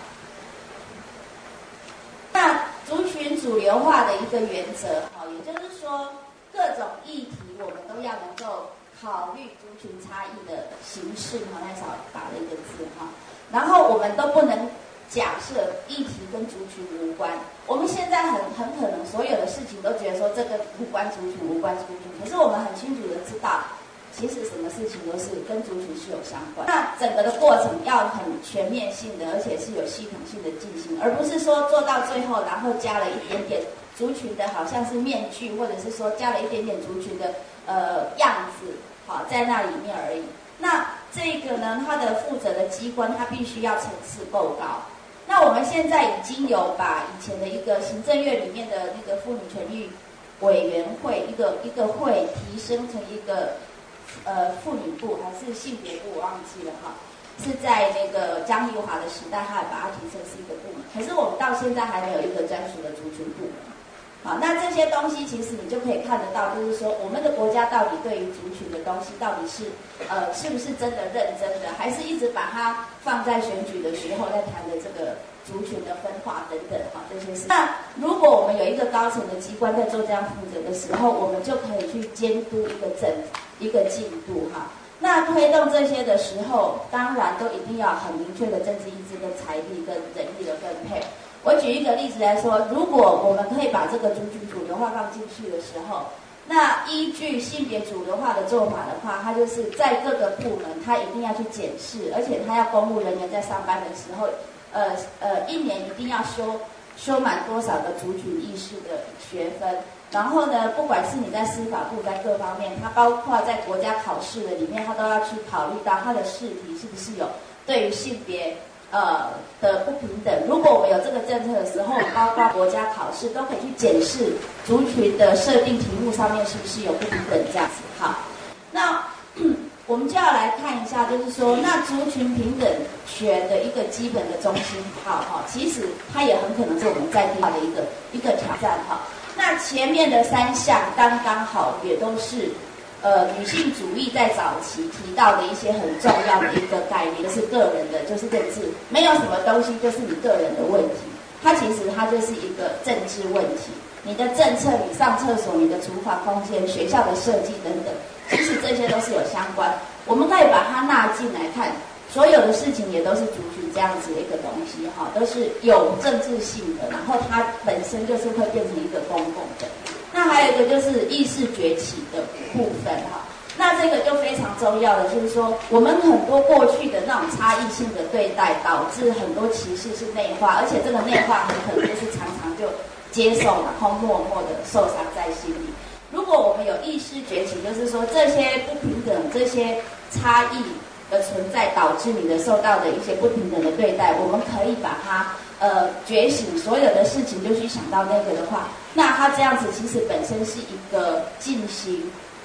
那族群主流化的一个原则哈，也就是说，各种议题我们都要能够考虑族群差异的形式哈，那少打了一个字哈。然后我们都不能假设议题跟族群无关。我们现在很可能所有的事情都觉得说这个无关族群，无关族群。可是我们很清楚的知道，其实什么事情都是跟族群是有相关。那整个的过程要很全面性的，而且是有系统性的进行，而不是说做到最后，然后加了一点点族群的好像是面具，或者是说加了一点点族群的样子，好在那里面而已。那这个呢，它的负责的机关，它必须要层次够高。那我们现在已经有把以前的一个行政院里面的那个妇女权益委员会一个会提升成一个妇女部还是性别部，我忘记了哈。是在那个江宜华的时代，他也把它提升是一个部门。可是我们到现在还没有一个专属的族群部门。好，那这些东西其实你就可以看得到，就是说我们的国家到底对于族群的东西到底是是不是真的认真的，还是一直把它放在选举的时候在谈的这个族群的分化等等哈这些事。那如果我们有一个高层的机关在做这样负责的时候，我们就可以去监督一个进度哈。那推动这些的时候，当然都一定要很明确的政治意志跟财力跟人力的分配。我举一个例子来说，如果我们可以把这个族群主流化放进去的时候，那依据性别主流化的做法的话，它就是在各个部门，它一定要去检视，而且它要公务人员在上班的时候，一年一定要修满多少个族群意识的学分。然后呢，不管是你在司法部在各方面，它包括在国家考试的里面，它都要去考虑到它的试题是不是有对于性别的不平等。如果我们有这个政策的时候，包括国家考试都可以去检视族群的设定题目上面是不是有不平等这样子。好，那我们就要来看一下，就是说，那族群平等学的一个基本的中心号哈，其实它也很可能是我们在地化的一个挑战哈。那前面的3项刚刚好也都是女性主义在早期提到的一些很重要的一个概念，就是个人的，就是政治，没有什么东西就是你个人的问题，它就是一个政治问题。你的政策，你上厕所，你的厨房空间，学校的设计等等，其实这些都是有相关。我们可以把它纳进来看，所有的事情也都是族群这样子的一个东西哈，都是有政治性的，然后它本身就是会变成一个公共的。那还有一个就是意识崛起的部分哈，那这个就非常重要的，就是说我们很多过去的那种差异性的对待，导致很多歧视是内化，而且这个内化很可能就是常常就接受，然后默默的受伤在心里。如果我们有意识崛起，就是说这些不平等、这些差异的存在，导致你的受到的一些不平等的对待，我们可以把它觉醒，所有的事情就去想到那个的话，那它这样子其实本身是一个进行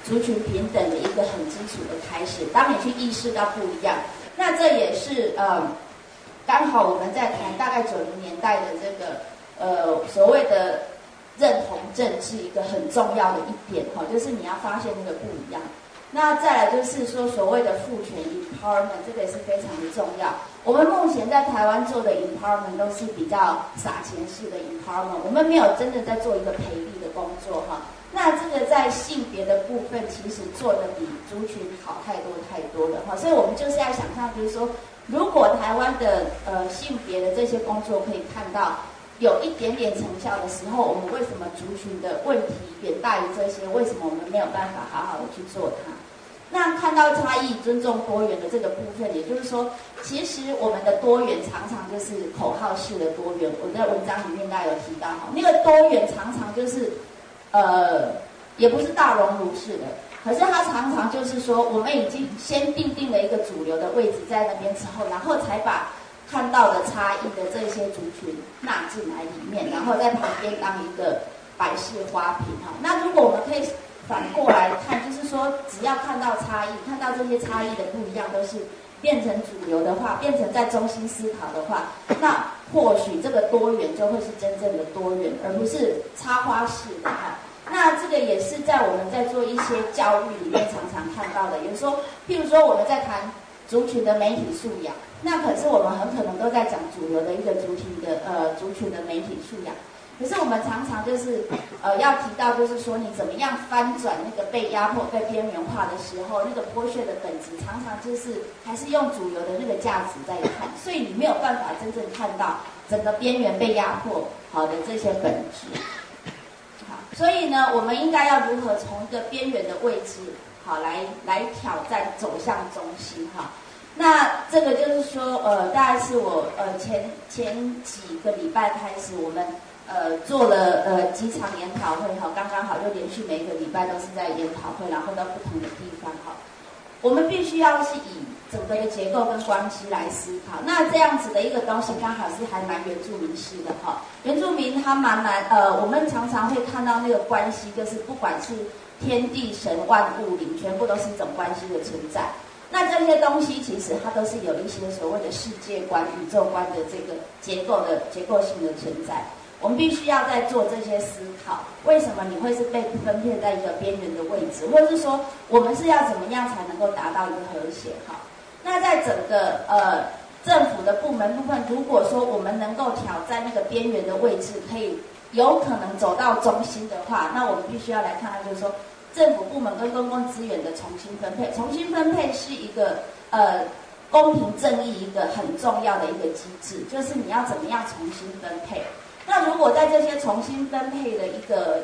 族群平等的一个很基础的开始。当你去意识到不一样，那这也是刚好我们在谈大概90年代的这个所谓的认同政治一个很重要的一点哈，就是你要发现那个不一样。那再来就是说所谓的父权 empowerment， 这个也是非常的重要。我们目前在台湾做的 empowerment 都是比较撒钱式的 empowerment， 我们没有真的在做一个培力的工作哈。那这个在性别的部分其实做的比族群好太多了哈，所以我们就是要想象，就是说，如果台湾的性别的这些工作可以看到有一点点成效的时候，我们为什么族群的问题远大于这些？为什么我们没有办法好好的去做它？那看到差异、尊重多元的这个部分，也就是说，其实我们的多元常常就是口号式的多元。我在文章里面大家有提到哈，那个多元常常就是也不是大熔炉式的，可是它常常就是说，我们已经先定了一个主流的位置在那边之后，然后才把看到的差异的这些族群纳进来里面，然后在旁边当一个摆饰花瓶哈。那如果我们可以反过来看，就是说，只要看到差异，看到这些差异的不一样，都是变成主流的话，变成在中心思考的话，那或许这个多元就会是真正的多元，而不是插花式的哈。那这个也是在我们在做一些教育里面常常看到的，有时候，譬如说我们在谈族群的媒体素养，那可是我们很可能都在讲主流的一个族群的媒体素养。可是我们常常就是要提到，就是说你怎么样翻转那个被压迫、被边缘化的时候，那个剥削的本质，常常就是还是用主流的那个价值在看，所以你没有办法真正看到整个边缘被压迫好的这些本质。好，所以呢，我们应该要如何从一个边缘的位置，好来挑战走向中心哈。那这个就是说，大概是我前几个礼拜开始，我们做了几场研讨会哈，刚刚好就连续每一个礼拜都是在研讨会，然后到不同的地方哈。我们必须要是以整个的结构跟关系来思考。那这样子的一个东西，刚好是还蛮原住民式的哈。原住民他我们常常会看到那个关系，就是不管是天地神万物灵，全部都是一种关系的存在。那这些东西其实它都是有一些所谓的世界观、宇宙观的这个结构性的存在。我们必须要在做这些思考，为什么你会是被分配在一个边缘的位置，或者是说我们是要怎么样才能够达到一个和谐？哈，那在整个政府的部分，如果说我们能够挑战那个边缘的位置，可以有可能走到中心的话，那我们必须要来看看，就是说政府部门跟公共资源的重新分配。重新分配是一个公平正义一个很重要的一个机制，就是你要怎么样重新分配。那如果在这些重新分配的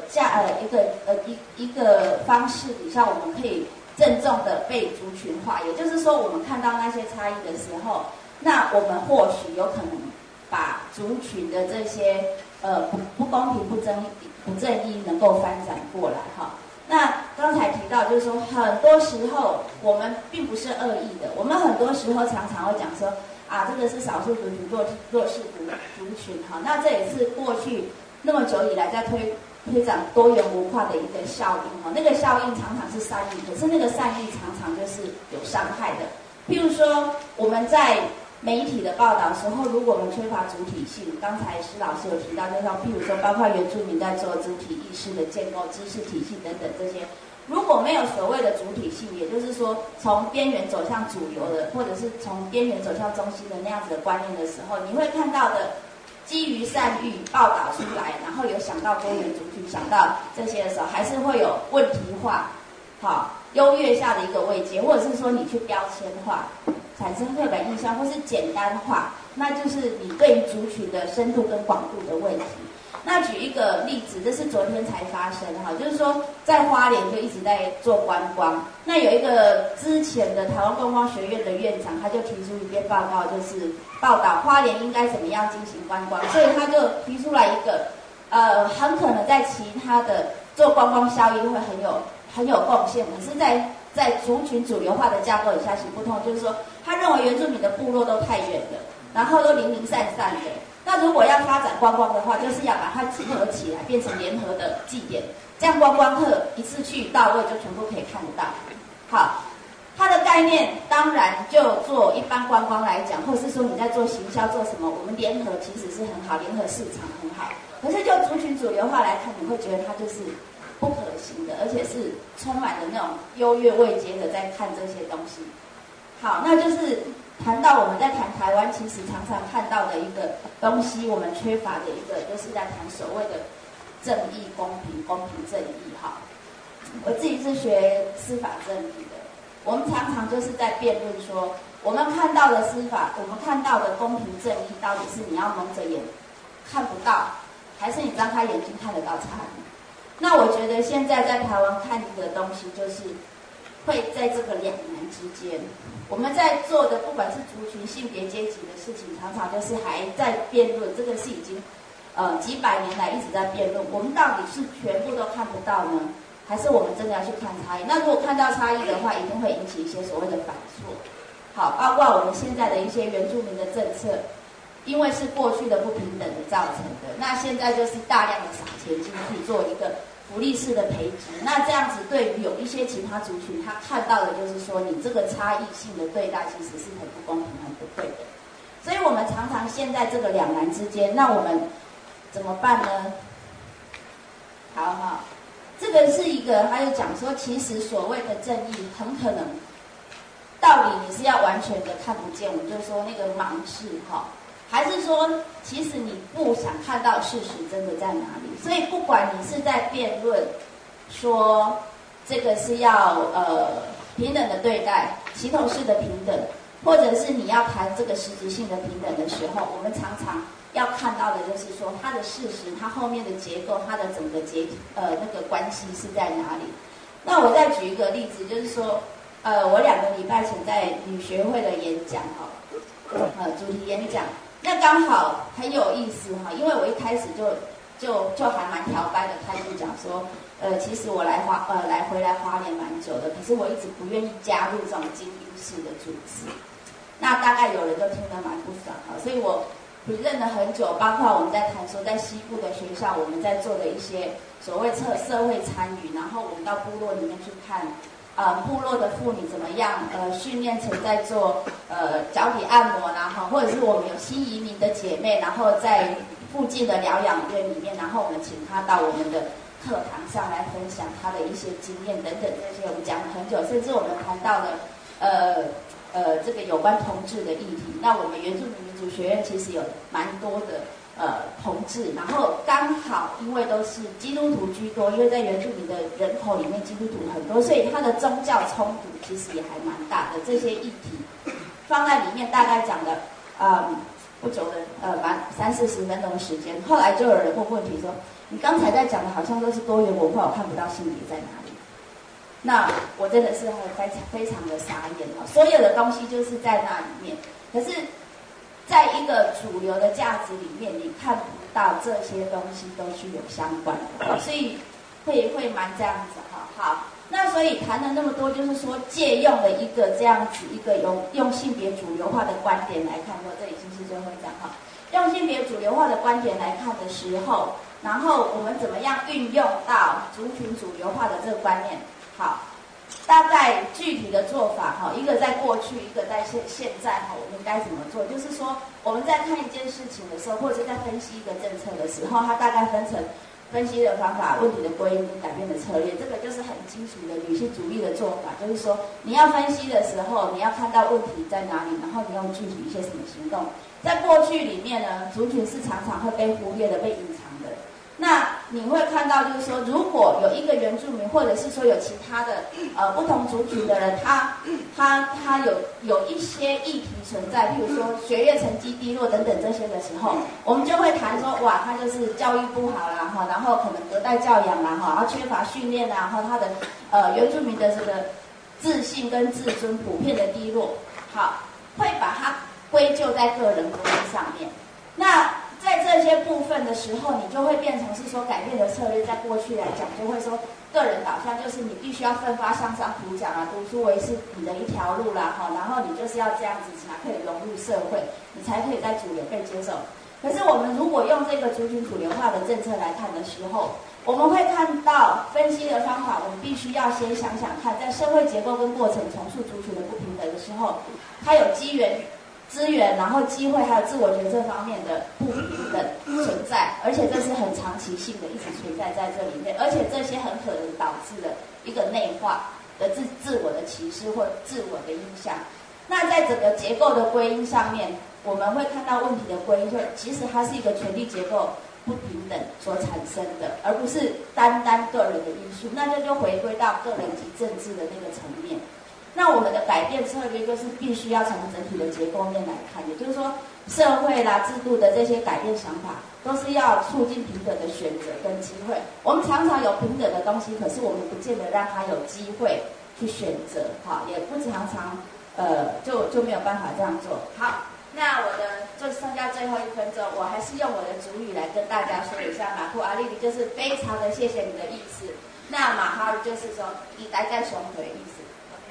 一个方式底下，我们可以郑重的被族群化，也就是说，我们看到那些差异的时候，那我们或许有可能把族群的这些不公平、不正义能够翻转过来哈。那刚才提到，就是说，很多时候我们并不是恶意的，我们很多时候常常会讲说，啊，这个是少数族群、弱势族群哈。那这也是过去那么久以来在推展多元文化的一个效应哈。那个效应常常是善意，可是那个善意常常就是有伤害的。譬如说，我们在媒体的报道的时候，如果我们缺乏主体性，刚才施老师有提到，就像譬如说，包括原住民在做主体意识的建构、知识体系等等这些，如果没有所谓的主体性，也就是说从边缘走向主流的，或者是从边缘走向中心的那样子的观念的时候，你会看到的基于善意报道出来，然后有想到多元族群，想到这些的时候，还是会有问题化、好优越下的一个位阶，或者是说你去标签化。产生刻板印象或是简单化，那就是你对于族群的深度跟广度的问题。那举一个例子，这是昨天才发生哈，就是说在花莲就一直在做观光，那有一个之前的台湾观光学院的院长，他就提出一篇报告，就是报道花莲应该怎么样进行观光，所以他就提出来一个很可能在其他的做观光效益会很有贡献，可是在族群主流化的架构底下行不通，就是说他认为原住民的部落都太远了，然后都零零散散的。那如果要发展观光的话，就是要把它集合起来，变成联合的祭典， 这样观光客一次去到位就全部可以看得到。好，它的概念当然就做一般观光来讲，或是说你在做行销做什么，我们联合其实是很好，联合市场很好。可是就族群主流化来看，你会觉得它就是不可行的，而且是充满了那种优越位阶的在看这些东西。好，那就是谈到我们在谈台湾，其实常常看到的一个东西，我们缺乏的一个，就是在谈所谓的正义、公平、公平正义。哈，我自己是学司法正义的，我们常常就是在辩论说，我们看到的司法，我们看到的公平正义，到底是你要蒙着眼看不到，还是你张开眼睛看得到差异？那我觉得现在在台湾看一个东西，就是会在这个两难之间。我们在做的，不管是族群、性别、阶级的事情，常常就是还在辩论，这个是已经几百年来一直在辩论，我们到底是全部都看不到呢，还是我们真的要去看差异？那如果看到差异的话，一定会引起一些所谓的反错。好，包括我们现在的一些原住民的政策，因为是过去的不平等的造成的，那现在就是大量的撒钱进去做一个福利式的培植，那这样子对于有一些其他族群，他看到的就是说，你这个差异性的对待其实是很不公平、很不对的。所以我们常常陷在这个两难之间，那我们怎么办呢？好，这个是一个，他就讲说，其实所谓的正义，很可能道理你是要完全的看不见，我们就说那个盲视哈。还是说，其实你不想看到事实真的在哪里？所以不管你是在辩论说这个是要平等的对待、齐头式的平等，或者是你要谈这个实质性的平等的时候，我们常常要看到的就是说它的事实、它后面的结构、它的整个那个关系是在哪里。那我再举一个例子，就是说我2个礼拜前在女学会的演讲主题演讲。那刚好很有意思哈，因为我一开始就还蛮调掰的态度讲说，其实我回来花莲蛮久的，可是我一直不愿意加入这种精英式的组织。那大概有人就听得蛮不爽哈，所以我不认了很久，包括我们在谈说在西部的学校，我们在做的一些所谓社会参与，然后我们到部落里面去看。部落的妇女怎么样？训练成在做脚底按摩啦，哈，或者是我们有新移民的姐妹，然后在附近的疗养院里面，然后我们请她到我们的课堂上来分享她的一些经验等等这些，我们讲了很久，甚至我们谈到了这个有关同志的议题。那我们原住民民主学院其实有蛮多的。同志，然后刚好因为都是基督徒居多，因为在原住民的人口里面基督徒很多，所以它的宗教冲突其实也还蛮大的。这些议题放在里面，大概讲了不久的30-40分钟的时间。后来就有人问问题说：“你刚才在讲的好像都是多元文化，我看不到性别在哪里。”那我真的是非常的傻眼哦！所有的东西就是在那里面，可是。在一个主流的价值里面，你看不到这些东西都是有相关的，所以会蛮这样子哈。好，那所以谈了那么多，就是说借用了一个这样子一个用性别主流化的观点来看，说这已经是最后一讲哈。用性别主流化的观点来看的时候，然后我们怎么样运用到族群主流化的这个观念？好。大概具体的做法哈，一个在过去，一个在现在哈，我们该怎么做？就是说我们在看一件事情的时候，或者是在分析一个政策的时候，它大概分成分析的方法、问题的归因跟改变的策略。这个就是很基础的女性主义的做法，就是说你要分析的时候，你要看到问题在哪里，然后你用具体一些什么行动。在过去里面呢，族群是常常会被忽略的、被隐藏的。那你会看到，就是说，如果有一个原住民，或者是说有其他的不同族群的人，他有一些议题存在，譬如说学业成绩低落等等这些的时候，我们就会谈说，哇，他就是教育不好啦哈，然后可能隔代教养啦哈，然后缺乏训练啦，然后他的原住民的这个自信跟自尊普遍的低落，好，会把它归咎在个人国力上面。那在这些部分的时候，你就会变成是说改变的策略，在过去来讲就会说个人导向，就是你必须要奋发向上图讲啊，读书为是你的一条路啦哈，然后你就是要这样子才可以融入社会，你才可以在主流被接受。 可是我们如果用这个族群主流化的政策来看的时候，我们会看到分析的方法，我们必须要先想想看，在社会结构跟过程重塑族群的不平等的时候，它有资源，然后机会还有自我决策方面的不平等存在，而且这是很长期性的一直存在在这里面，而且这些很可能导致了一个内化的自我的歧视或自我的影响。那在整个结构的归因上面，我们会看到问题的归因，就其实它是一个权力结构不平等所产生的，而不是单个人的因素，那就回归到个人及政治的那个层面。那我们的改变策略就是必须要从整体的结构面来看，也就是说社会啦、制度的这些改变想法，都是要促进平等的选择跟机会。我们常常有平等的东西，可是我们不见得让他有机会去选择，哈，也不常常就没有办法这样做。好，那我的就剩下最后1分钟，我还是用我的主语来跟大家说一下马库阿利里，就是非常的谢谢你的意思。那马哈尔就是说以待在雄回的意思。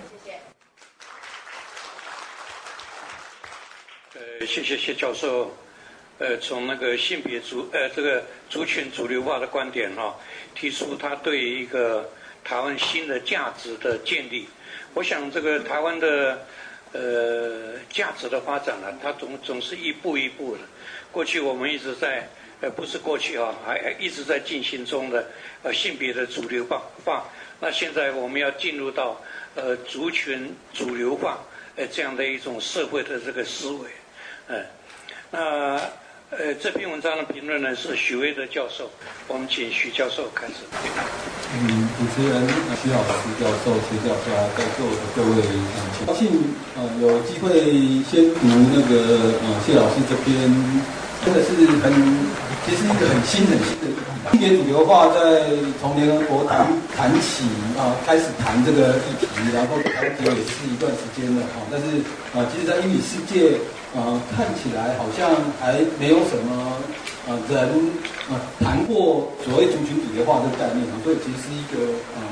谢谢谢教授，从那个性别这个族群主流化的观点提出他对一个台湾新的价值的建立。我想这个台湾的价值的发展它总是一步一步的。过去我们一直在不是过去还一直在进行中的性别的主流化。那现在我们要进入到族群主流化这样的一种社会的这个思维。那这篇文章的评论呢是许巍德教授，我们请许教授开始。 主持人徐老师教授、谢教授，在座的各位，高兴有机会先读那个谢老师这篇，真的是其实一个很新的议题。性别主流化在从联合国谈起开始谈这个议题，然后台湾也是一段时间了但是其实在英语世界看起来好像还没有什么人谈过所谓族群主流化这个概念所以其实是一个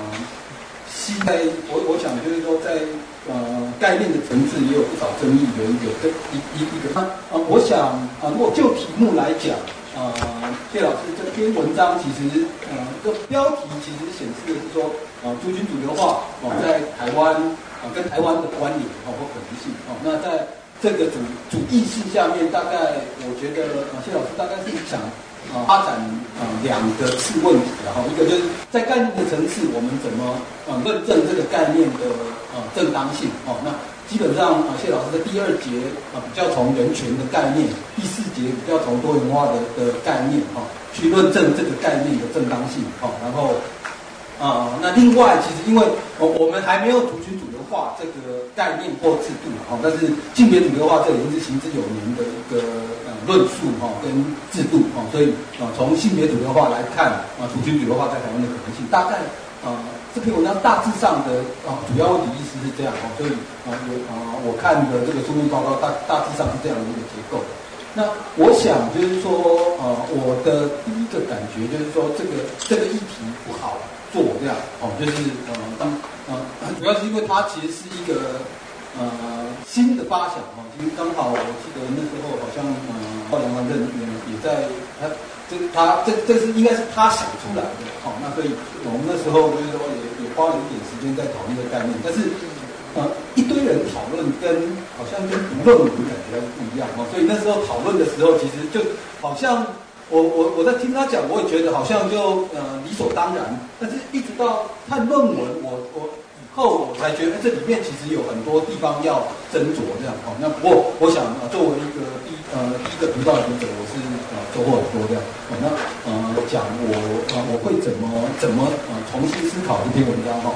我想就是说在概念的层次也有不少争议，有一个我想如果就题目来讲。谢老师这篇文章其实这个标题其实显示的是说族群主流化在台湾跟台湾的关联或可能性那在这个主意识下面，大概我觉得谢老师大概是想发展2个次问题，然后一个就是在概念的层次，我们怎么论证这个概念的正当性那基本上谢老师的第2节比较从人权的概念，第4节比较从多元化的概念去论证这个概念的正当性然后那另外其实因为我们还没有族群主流化这个概念或制度但是性别主流化这已经是行之有年的一个论述跟制度所以从性别主流化来看族群主流化在台湾的可能性，大概这篇文章大致上的主要问题意思是这样所以我看的这个书面报告大致上是这样的一个结构。那我想就是说我的第一个感觉就是说这个议题不好做这样就是主要是因为它其实是一个新的发想其实刚好我记得那时候好像赵良安也在这是应该是他想出来的那所以我们那时候就是说也花了一点时间在讨论这个概念，但是一堆人讨论好像跟读论文感觉不一样所以那时候讨论的时候，其实就好像我在听他讲，我也觉得好像就理所当然，但是一直到看论文，我以后我才觉得这里面其实有很多地方要斟酌这样那不过我想作为一个第一个读到的读者，我是收获很多这样那讲我会怎么重新思考这篇文章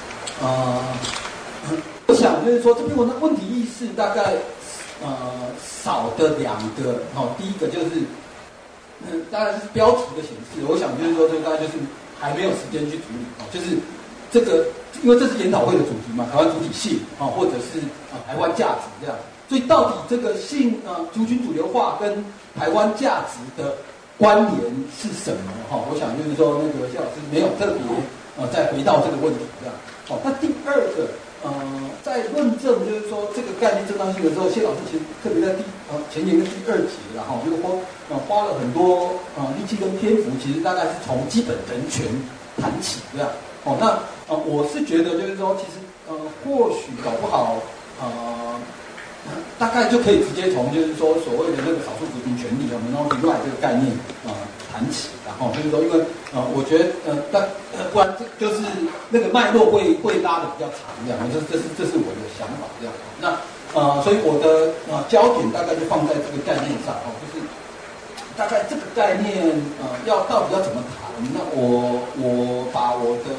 我想就是说这篇文章问题意识大概少的2个第一个就是当然就是标题的显示，我想就是说这个大概就是还没有时间去处理就是这个因为这是研讨会的主题嘛，台湾主体性或者是台湾价值这样，所以到底这个族群主流化跟台湾价值的关联是什么我想就是说那个谢老师没有特别再回到这个问题这样那第2个在在论证就是说这个概念正当性的时候，谢老师其实特别在前言跟第2节然后就是花了很多力气跟篇幅，其实大概是从基本人权谈起这样。那我是觉得就是说，其实或许搞不好大概就可以直接从就是说所谓的那个少数族群权利minority right 这个概念谈起，然后就是说，因为我觉得不然就是那个脉络会拉得比较长这样，这是我的想法这样。那所以我的焦点大概就放在这个概念上就是大概这个概念到底要怎么谈？那我把我的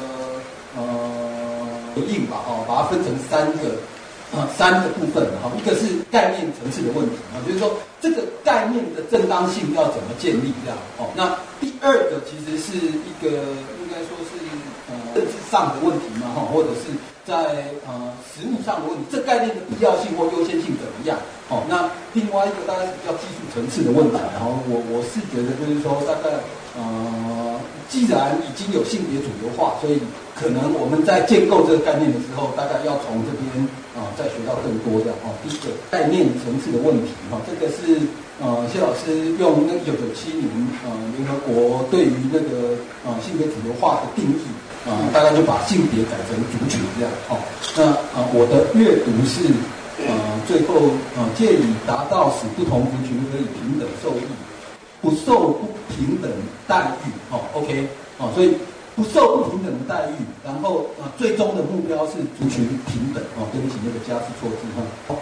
回应吧把它分成三个部分一个是概念层次的问题就是说这个概念的正当性要怎么建立这样那第二个其实是一个应该说是政治上的问题嘛或者是在实务上的问题，这概念的必要性或优先性怎么样那另外一个大概是比较技术层次的问题，然后我是觉得就是说大概既然已经有性别主流化，所以可能我们在建构这个概念的时候，大概要从这边再学到更多的第一个概念层次的问题这个是谢老师用那1997年联合国对于那个性别主流化的定义大概就把性别改成族群这样那我的阅读是最后借以达到使不同族群可以平等受益，不受不平等待遇OK 所以不受不平等的待遇，然后最终的目标是族群平等对不起，那个加是错字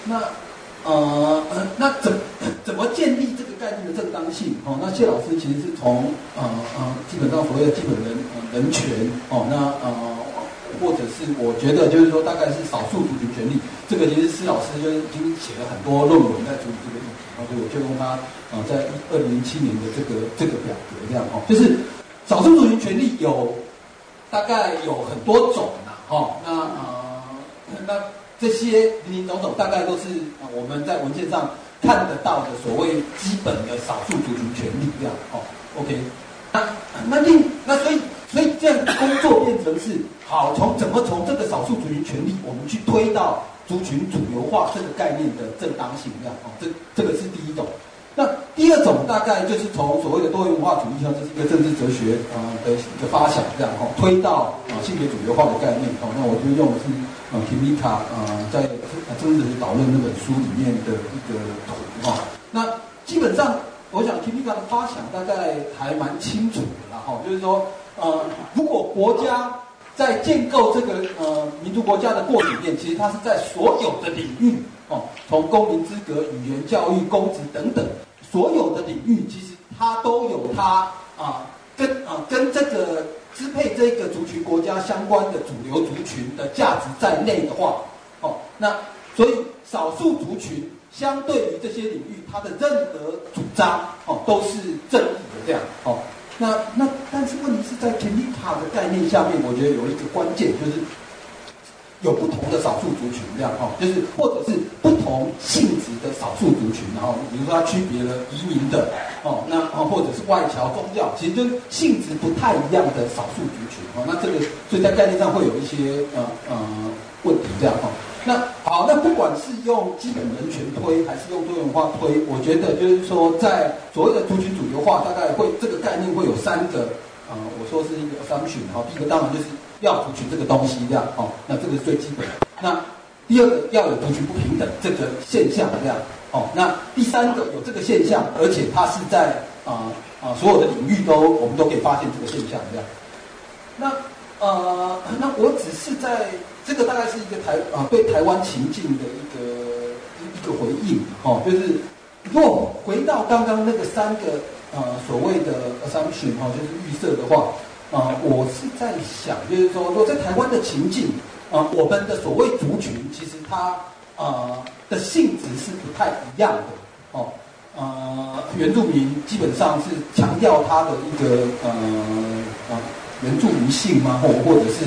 那怎么建立这个概念的正当性那谢老师其实是从基本上所谓的基本人权或者是我觉得就是说大概是少数族群权利，这个其实施老师就已经写了很多论文在处理这个议题所以我就用他在2007年的这个表格这样就是少数族群权利大概有很多种那这些林林总总大概都是我们在文献上看得到的所谓基本的少数族群权利这样OK 所以这样工作变成是好怎么从这个少数族群权利我们去推到族群主流化这个概念的正当性这样这个是第一种。那第二种大概就是从所谓的多元文化主义这是一个政治哲学的一个发想这样推到性别主流化的概念那我就用的是Kimika在政治哲学导论那本书里面的一个图那基本上我想 Kimika 的发想大概还蛮清楚的啦就是说如果国家在建构这个民族国家的过程里面，其实它是在所有的领域从公民资格、语言教育、公职等等所有的领域，其实它都有它跟这个支配这个族群国家相关的主流族群的价值在内的话那所以少数族群相对于这些领域，它的任何主张都是正义的这样那但是问题是在 Kimika 的概念下面，我觉得有一个关键就是有不同的少数族群这样就是或者是不同性质的少数族群，然后比如说它区别了移民的那或者是外侨宗教，其实就性质不太一样的少数族群那这个所以在概念上会有一些问题这样那好，那不管是用基本人权推还是用多元文化推，我觉得就是说在所谓的族群主流化，大概这个概念会有3个我说是一个 assumption 第一个当然就是要族群这个东西这样那这个是最基本的。那第二个要有族群不平等这个现象这样那第三个有这个现象，而且它是在所有的领域我们都可以发现这个现象这样。那我只是在这个大概是一个对台湾情境的一个回应就是如果回到刚刚那个3个所谓的 assumption 就是预设的话我是在想就是说，如果在台湾的情境我们的所谓族群其实它的性质是不太一样的原住民基本上是强调它的一个原住民性吗？或者是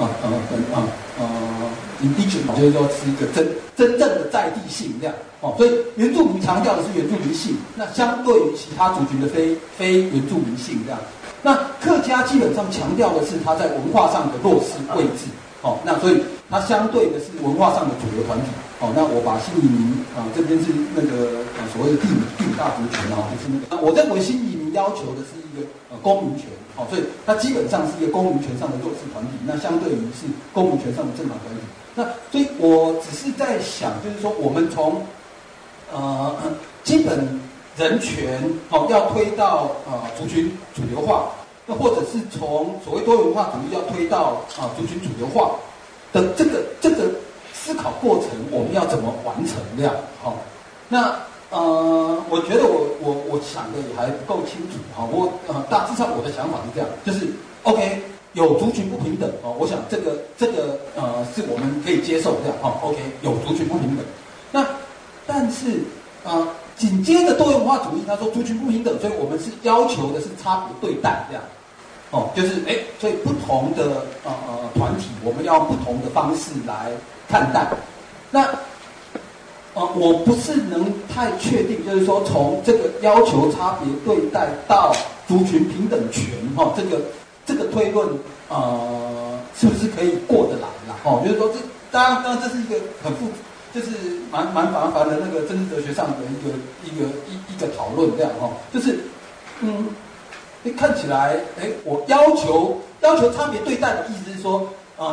indigenous， 就是说是一个真正的在地性这样所以原住民强调的是原住民性，那相对于其他族群的非原住民性这样。那客家基本上强调的是它在文化上的弱势位置那所以它相对的是文化上的主流团体。哦，那我把新移民这边是那个所谓的第五大族群就是那个。我认为新移民要求的是一个公民权。所以它基本上是一个公民权上的弱势团体，那相对于是公民权上的正常团体。那所以我只是在想，就是说我们从基本人权要推到族群主流化，那或者是从所谓多元化主义要推到族群主流化的这个思考过程，我们要怎么完成这样？那我觉得我想的也还不够清楚大致上我的想法是这样，就是 OK 有族群不平等我想这个是我们可以接受这样OK 有族群不平等，那但是紧接着多元化主义他说族群不平等，所以我们是要求的是差别对待这样就是所以不同的团体我们要用不同的方式来看待，那我不是能太确定，就是说从这个要求差别对待到族群平等权这个推论是不是可以过得来啦？就是说当然这是一个很就是蛮麻烦的那个政治哲学上的一个讨论这样就是看起来我要求差别对待的意思是说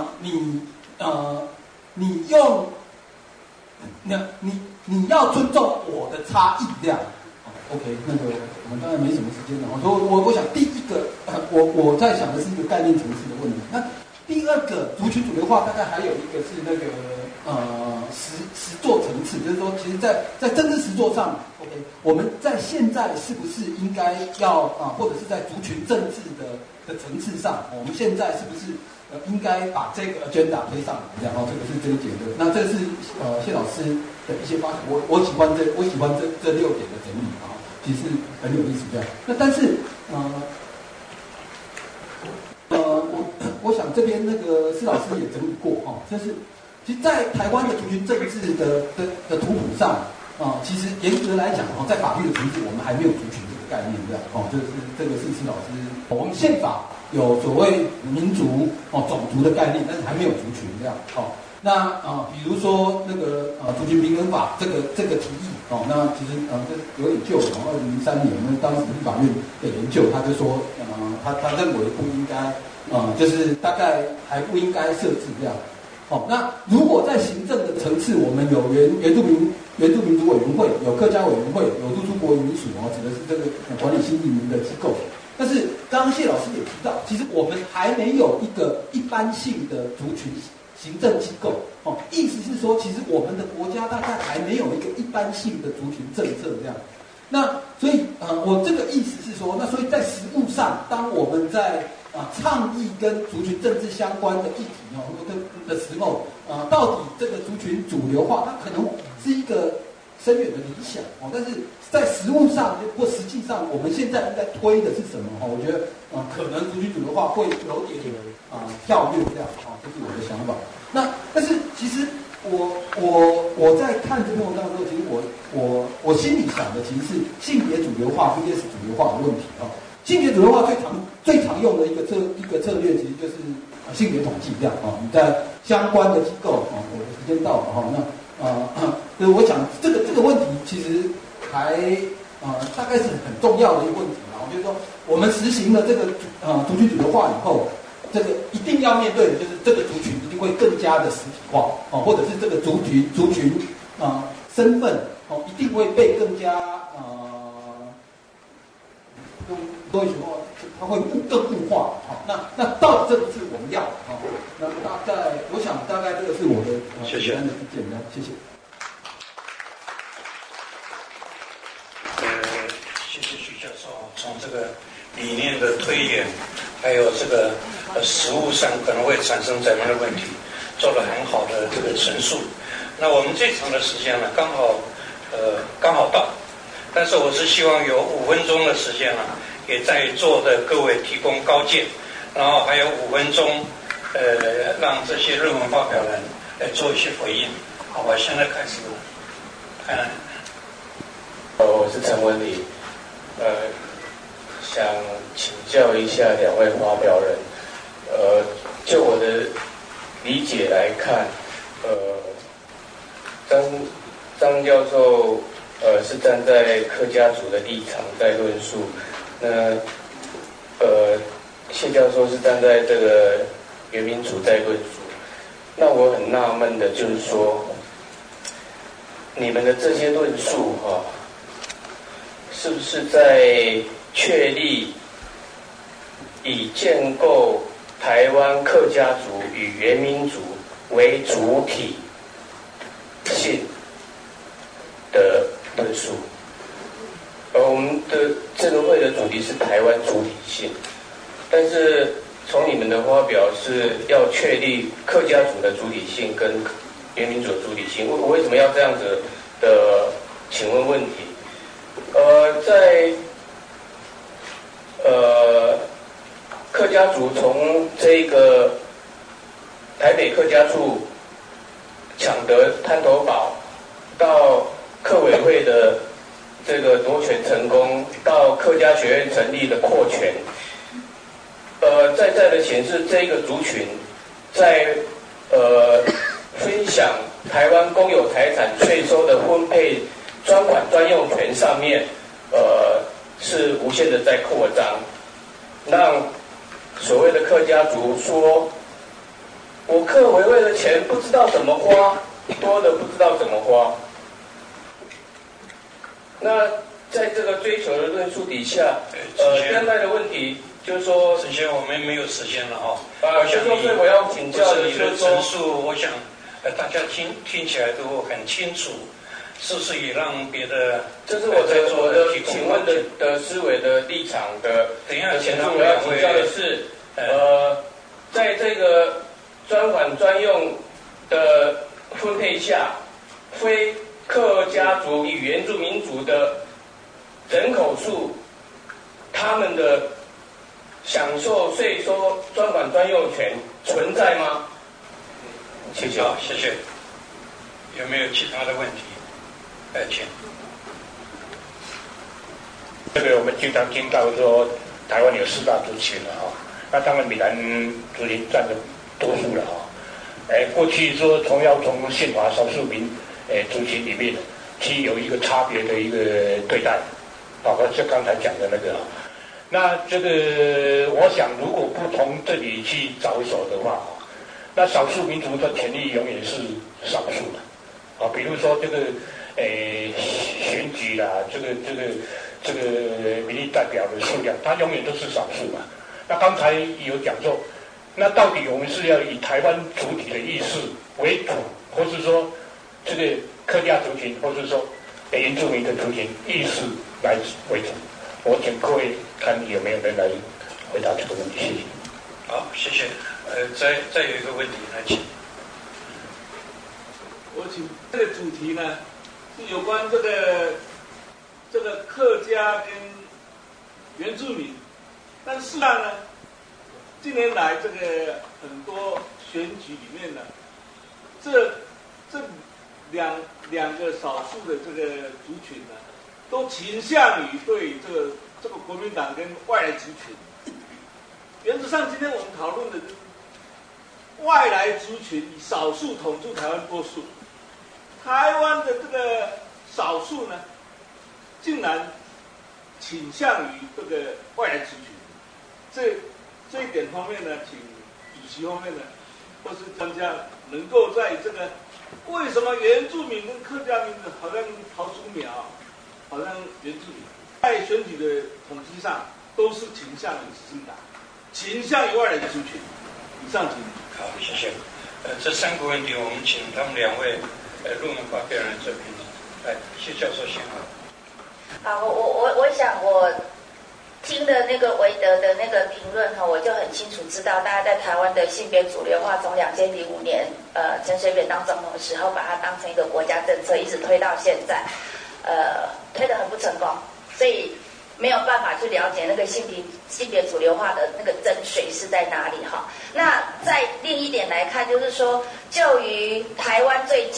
你用你要尊重我的差异这样，OK， 那个我们当然没什么时间了。我想第一个，我在想的是一个概念层次的问题。那第二个族群主流化大概还有一个是那个实作层次，就是说，其实在政治实作上 ，OK， 我们在现在是不是应该要或者是在族群政治的层次上，我们现在是不是应该把这个 agenda 推上来，然后这个是这一节的。那这是谢老师的一些发言，我喜欢这6点的整理其实很有意思这样。那但是我想这边那个施老师也整理过就是其实，在台湾的族群政治的图谱上其实严格来讲在法律的层次，我们还没有族群这个概念这样这个是施老师，我们宪法有所谓民族种族的概念，但是还没有族群这样那比如说那个族群平等法这个提议那其实这有点旧了，2003年那当时立法院的研究，他就说他认为不应该就是大概还不应该设置这样那如果在行政的层次，我们有原住民族委员会，有客家委员会，有入出国移民署指的是这个管理新移民的机构。但是刚刚谢老师也提到，其实我们还没有一个一般性的族群行政机构意思是说，其实我们的国家大概还没有一个一般性的族群政策这样。那所以我这个意思是说，那所以在实务上，当我们在倡议跟族群政治相关的议题的时候到底这个族群主流化，它可能是一个深远的理想但是在实务上或实际上，我们现在应该推的是什么我觉得可能族群主流化会有点跳跃这样这是我的想法。那但是其实我在看这篇文章的时候，其实我心里想的其实是性别主流化 vs 主流化的问题性别主流化最常用的一个策略，其实就是性别统计这样你在相关的机构我的时间到了那我想这个问题其实还大概是很重要的一个问题就是说我们实行了这个族群主流化以后，这个一定要面对的就是这个族群一定会更加的实体化或者是这个族群身份一定会被更加多一句话，它会更物化那到底这个是我们要那大概我想大概这个是我的简单的意见谢谢。 谢谢徐教授从这个理念的推演，还有这个实务上可能会产生怎样的问题，做了很好的这个陈述。那我们这场的时间呢，刚好到，但是我是希望有5分钟的时间给在座的各位提供高见，然后还有5分钟，让这些论文发表人来做一些回应。好吧，现在开始看。 我是陈文礼，想请教一下2位发表人，就我的理解来看，张教授是站在客家族的立场在论述，那谢教授是站在这个原民族在论述。那我很纳闷的就是说，你们的这些论述是不是在确立以建构台湾客家族与原民族为主体性的论述？而我们的这个会的主题是台湾主体性，但是从你们的发表是要确立客家族的主体性跟原民族的主体性，我为什么要这样子的？请问问题，在客家族从这个台北客家处抢得滩头堡，到客委会的这个夺权成功，到客家学院成立的扩权，在的显示这个族群在分享台湾公有财产税收的分配专管专用权上面，是无限的在扩张，让所谓的客家族说，我客委会的钱不知道怎么花，多的不知道怎么花。那在这个追求的论述底下，现在的问题就是说， 首先我们没有时间了所以我要请教的你的陈述，我想大家听起来都很清楚，是不是也让别的？ 这是我的请问的思维的立场的。 等一下， 前述我要请教的是，在这个专管专用的分配下，非客家族与原住民族的人口数，他们的享受税收专管专用权存在吗？谢谢。 好，谢谢。有没有其他的问题？请。 这个我们经常听到说，台湾有4大族群了那当然闽南族群占的多数了过去说要从宪法少数民族群里面，其实有一个差别的一个对待，包括就刚才讲的那个那这个我想，如果不从这里去着手的话那少数民族的权利永远是少数的比如说这个选举啦，这个民意代表的数量，它永远都是少数嘛。那刚才有讲说，那到底我们是要以台湾主体的意识为主，或是说这个客家族群，或是说原住民的族群意识来为主？我请各位看有没有人来回答这个问题，谢谢。 好，谢谢。再有一个问题来请。 我请这个主题呢，是有关这个客家跟原住民，但事实上呢，近年来这个很多选举里面呢，这两个少数的这个族群呢，都倾向于对这个国民党跟外来族群。原则上，今天我们讨论的就是外来族群以少数统治台湾多数，台湾的这个少数呢，竟然倾向于这个外来族群。这一点方面呢，请主席方面呢，或是专家能够在这个为什么原住民跟客家民好像桃竹苗，好像原住民在选举的统计上都是倾向于执政党，倾向于外来的族群。以上请。 好，谢谢。这3个问题，我们请他们2位论文发表人这边。来，谢教授先好。 好，我想我听的那个韦德的那个评论我就很清楚知道，大家在台湾的性别主流化，从2005年陈水扁当总统的时候，把它当成一个国家政策，一直推到现在，推得很不成功，所以没有办法去了解那个性别主流化的那个真髓是在哪里那在另一点来看，就是说，就于台湾最近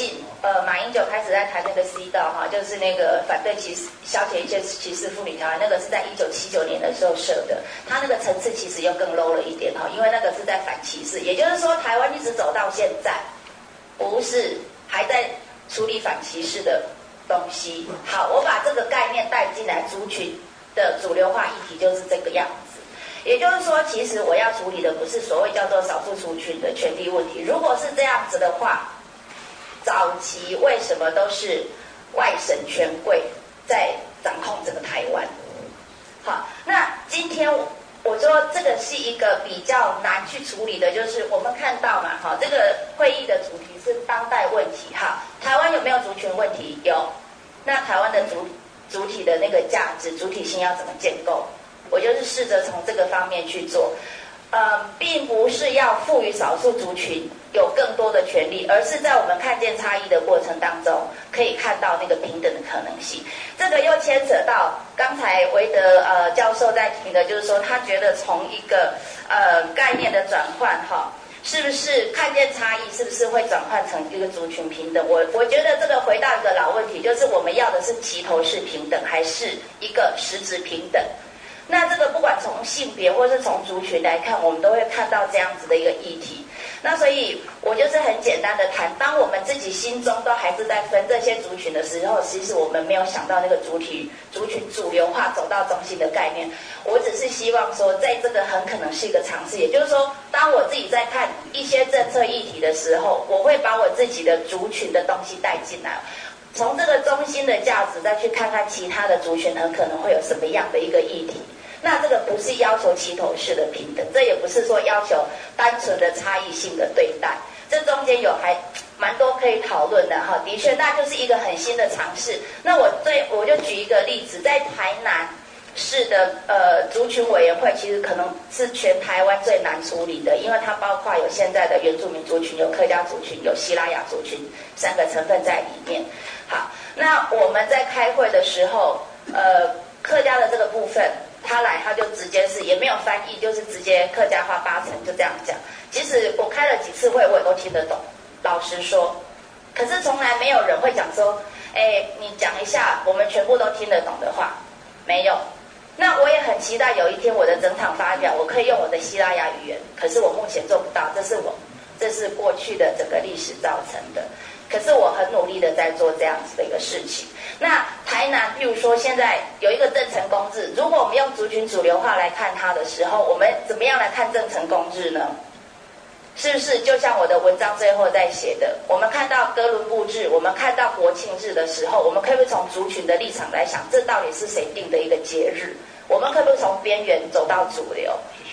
马英九开始在谈那个 C 道哈，就是那个反对消解一切歧视妇女条案，那个是在1979年的时候设的，它那个层次其实又更 low 了一点哈，因为那个是在反歧视，也就是说台湾一直走到现在，不是还在处理反歧视的东西。好，我把这个概念带进来，族群的主流化议题就是这个样子。也就是说，其实我要处理的不是所谓叫做少数族群的权利问题。如果是这样子的话，早期为什么都是外省权贵在掌控这个台湾？好，那今天我说这个是一个比较难去处理的，就是我们看到嘛，哈，这个会议的主题是当代问题，哈，台湾有没有族群问题？有。那台湾的主体的那个价值、主体性要怎么建构？我就是试着从这个方面去做。并不是要赋予少数族群有更多的权利，而是在我们看见差异的过程当中，可以看到那个平等的可能性。这个又牵扯到刚才维德教授在提的，就是说他觉得从一个概念的转换哈，是不是看见差异，是不是会转换成一个族群平等？我觉得这个回到一个老问题，就是我们要的是齐头式平等，还是一个实质平等？那这个不管从性别或是从族群来看，我们都会看到这样子的一个议题。那所以我就是很简单的谈，当我们自己心中都还是在分这些族群的时候，其实我们没有想到那个族群主流化走到中心的概念。我只是希望说，在这个很可能是一个尝试，也就是说，当我自己在看一些政策议题的时候，我会把我自己的族群的东西带进来。从这个中心的价值再去看看其他的族群很可能会有什么样的一个议题。那这个不是要求齐头式的平等，这也不是说要求单纯的差异性的对待，这中间有还蛮多可以讨论的哈。的确，那就是一个很新的尝试。那我就举一个例子，在台南市的族群委员会，其实可能是全台湾最难处理的，因为它包括有现在的原住民族群、有客家族群、有西拉雅族群3个成分在里面。好，那我们在开会的时候，客家的这个部分。他就直接是也没有翻译，就是直接客家话8成就这样讲。其实我开了几次会，我也都听得懂，老实说。可是从来没有人会讲说，你讲一下我们全部都听得懂的话，没有。那我也很期待有一天我的整场发表，我可以用我的西拉雅语言，可是我目前做不到，这是过去的整个历史造成的。可是我很努力的在做这样子的一个事情。那台南，譬如说现在有一个郑成功日，如果我们用族群主流化来看它的时候，我们怎么样来看郑成功日呢？是不是就像我的文章最后在写的，我们看到哥伦布日，我们看到国庆日的时候，我们可不可以从族群的立场来想，这到底是谁定的一个节日？我们可不可以从边缘走到主流？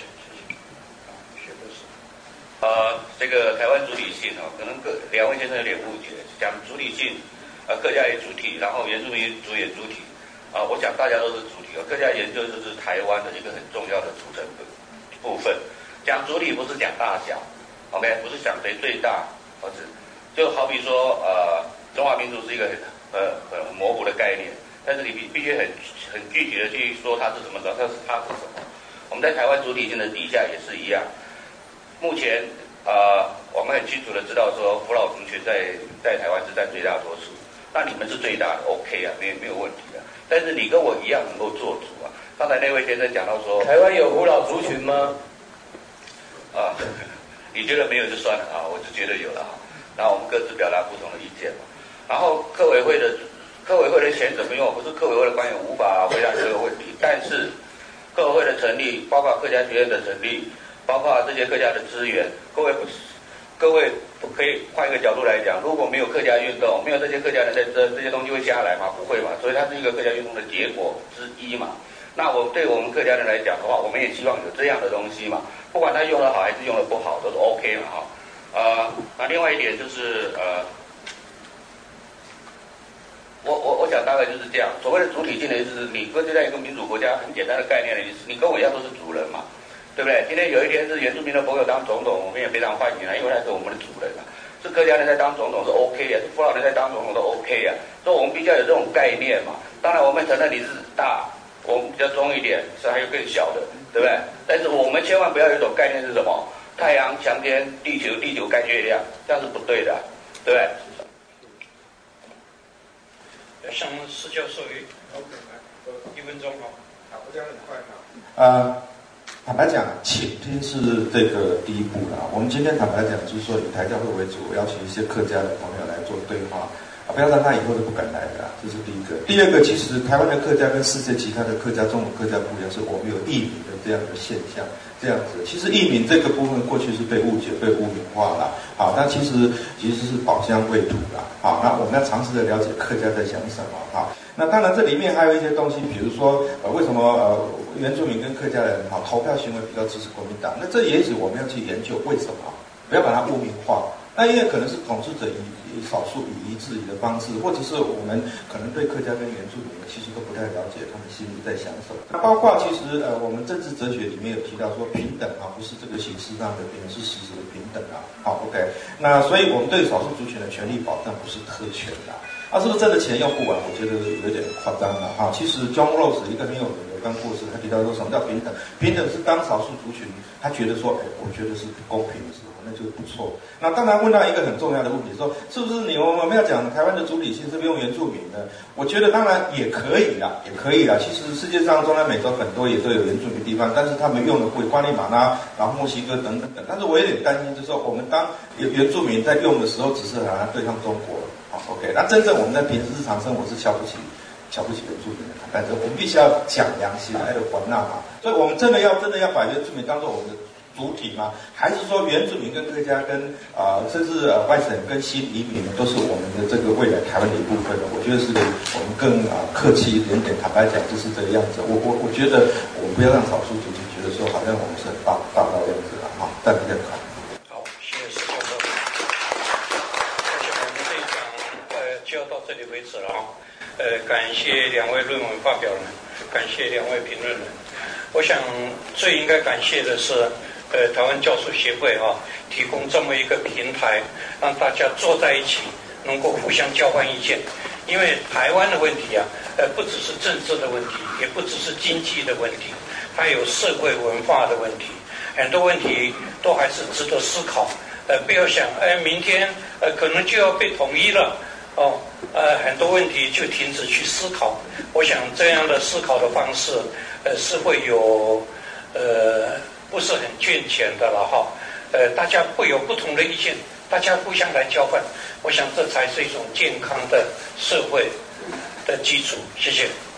这个台湾主体性可能两位先生有点误解，讲主体性，客家也主体，然后原住民族也主体，我想大家都是主体，客家研究就是台湾的一个很重要的组成部分。讲主体不是讲大小 ，OK， 不是讲谁最大，就好比说中华民族是一个很模糊的概念，但是你必须很具体的去说它是什么，它是什么。我们在台湾主体性的底下也是一样。目前我们很清楚的知道说，福佬族群在台湾是占最大多数，那你们是最大的 ，OK 啊，没有问题的。但是你跟我一样能够做主啊。刚才那位先生讲到说， 台湾有福佬族群吗？ 你觉得没有就算了啊，我是觉得有了啊。然后我们各自表达不同的意见嘛。然后客委会的钱怎么用？不是客委会的官员无法回答这个问题，但是客委会的成立，包括客家学院的成立。包括这些客家的资源，各位可以换一个角度来讲，如果没有客家运动，没有这些客家人这些东西会下来吗？不会嘛，所以它是一个客家运动的结果之一嘛。那对我们客家人来讲的话，我们也希望有这样的东西嘛，不管它用得好还是用得不好，都是 OK 嘛哈。那另外一点就是我想大概就是这样。所谓的主体性的意思是，你跟在一个民主国家很简单的概念的意思，你跟我一样都是主人嘛。对不对？今天有一天是原住民的朋友当总统，我们也非常欢迎啊，因为他是我们的主人啊。是客家人在当总统是 OK 啊，是福佬人在当总统都 OK 啊。所以我们必须要有这种概念嘛。当然我们承认你是大，我们比较中一点，是还有更小的，对不对？但是我们千万不要有一种概念是什么？太阳强天，地球盖月亮，这样是不对的，对不对？ 向施教授1分钟哦。 好，我讲很快哈。坦白讲，倾听是这个第一步啦。我们今天坦白讲，就是说以台教会为主，邀请一些客家的朋友来做对话，不要让他以后都不敢来了，这是第一个。第二个，其实台湾的客家跟世界其他的客家、中文客家不一样，是我们有异名的这样的现象。这样子，其实异名这个部分过去是被误解、被污名化了。好，但其实是宝香未土啦。好，那我们要尝试的了解客家在想什么。好，那当然这里面还有一些东西，比如说为什么原住民跟客家人投票行为比较支持国民党？那这也许我们要去研究为什么，不要把它污名化。那因为可能是统治者以少数以夷制夷的方式，或者是我们可能对客家跟原住民其实都不太了解，他们心里在想什么。那包括其实我们政治哲学里面有提到说平等啊，不是这个形式上的平等，是实质的平等啊。好 ，OK。那所以我们对少数族群的权利保障不是特权啦。是不是真的钱用不完？我觉得有点夸张了哈。其实 John Rawls 一个很有名的刚过世，他提到说什么叫平等？平等是当少数族群他觉得说，我觉得是公平的时候，那就不错。那当然问到一个很重要的问题，说是不是我们要讲台湾的主体性是不是用原住民呢？我觉得当然也可以啦，也可以啦。其实世界上中南美洲很多也都有原住民地方，但是他们用的不会瓜地马拉，然后墨西哥等等等。但是我有点担心，就是说我们当原住民在用的时候，只是好像对抗中国。好 ，OK， 那真正我们在平时日常生活是瞧不起原住民的，但是我们必须要讲良心，还有还纳嘛。所以我们真的要把原住民当作我们的主体吗？还是说原住民跟客家跟甚至外省跟新移民都是我们的这个未来台湾的一部分呢？我觉得是我们更客气一点点，坦白讲就是这个样子。我觉得我们不要让少数族群觉得说好像我们是很大的样子了哈，但比较好。 好，谢谢施教授。就要到这里为止了啊！感谢2位论文发表人，感谢2位评论人。我想最应该感谢的是，台湾教授协会提供这么一个平台，让大家坐在一起，能够互相交换意见。因为台湾的问题不只是政治的问题，也不只是经济的问题，它有社会文化的问题，很多问题都还是值得思考。不要想明天可能就要被统一了。很多问题就停止去思考。我想这样的思考的方式，是会有不是很健全的了哈。大家会有不同的意见，大家互相来交换，我想这才是一种健康的社会的基础。谢谢。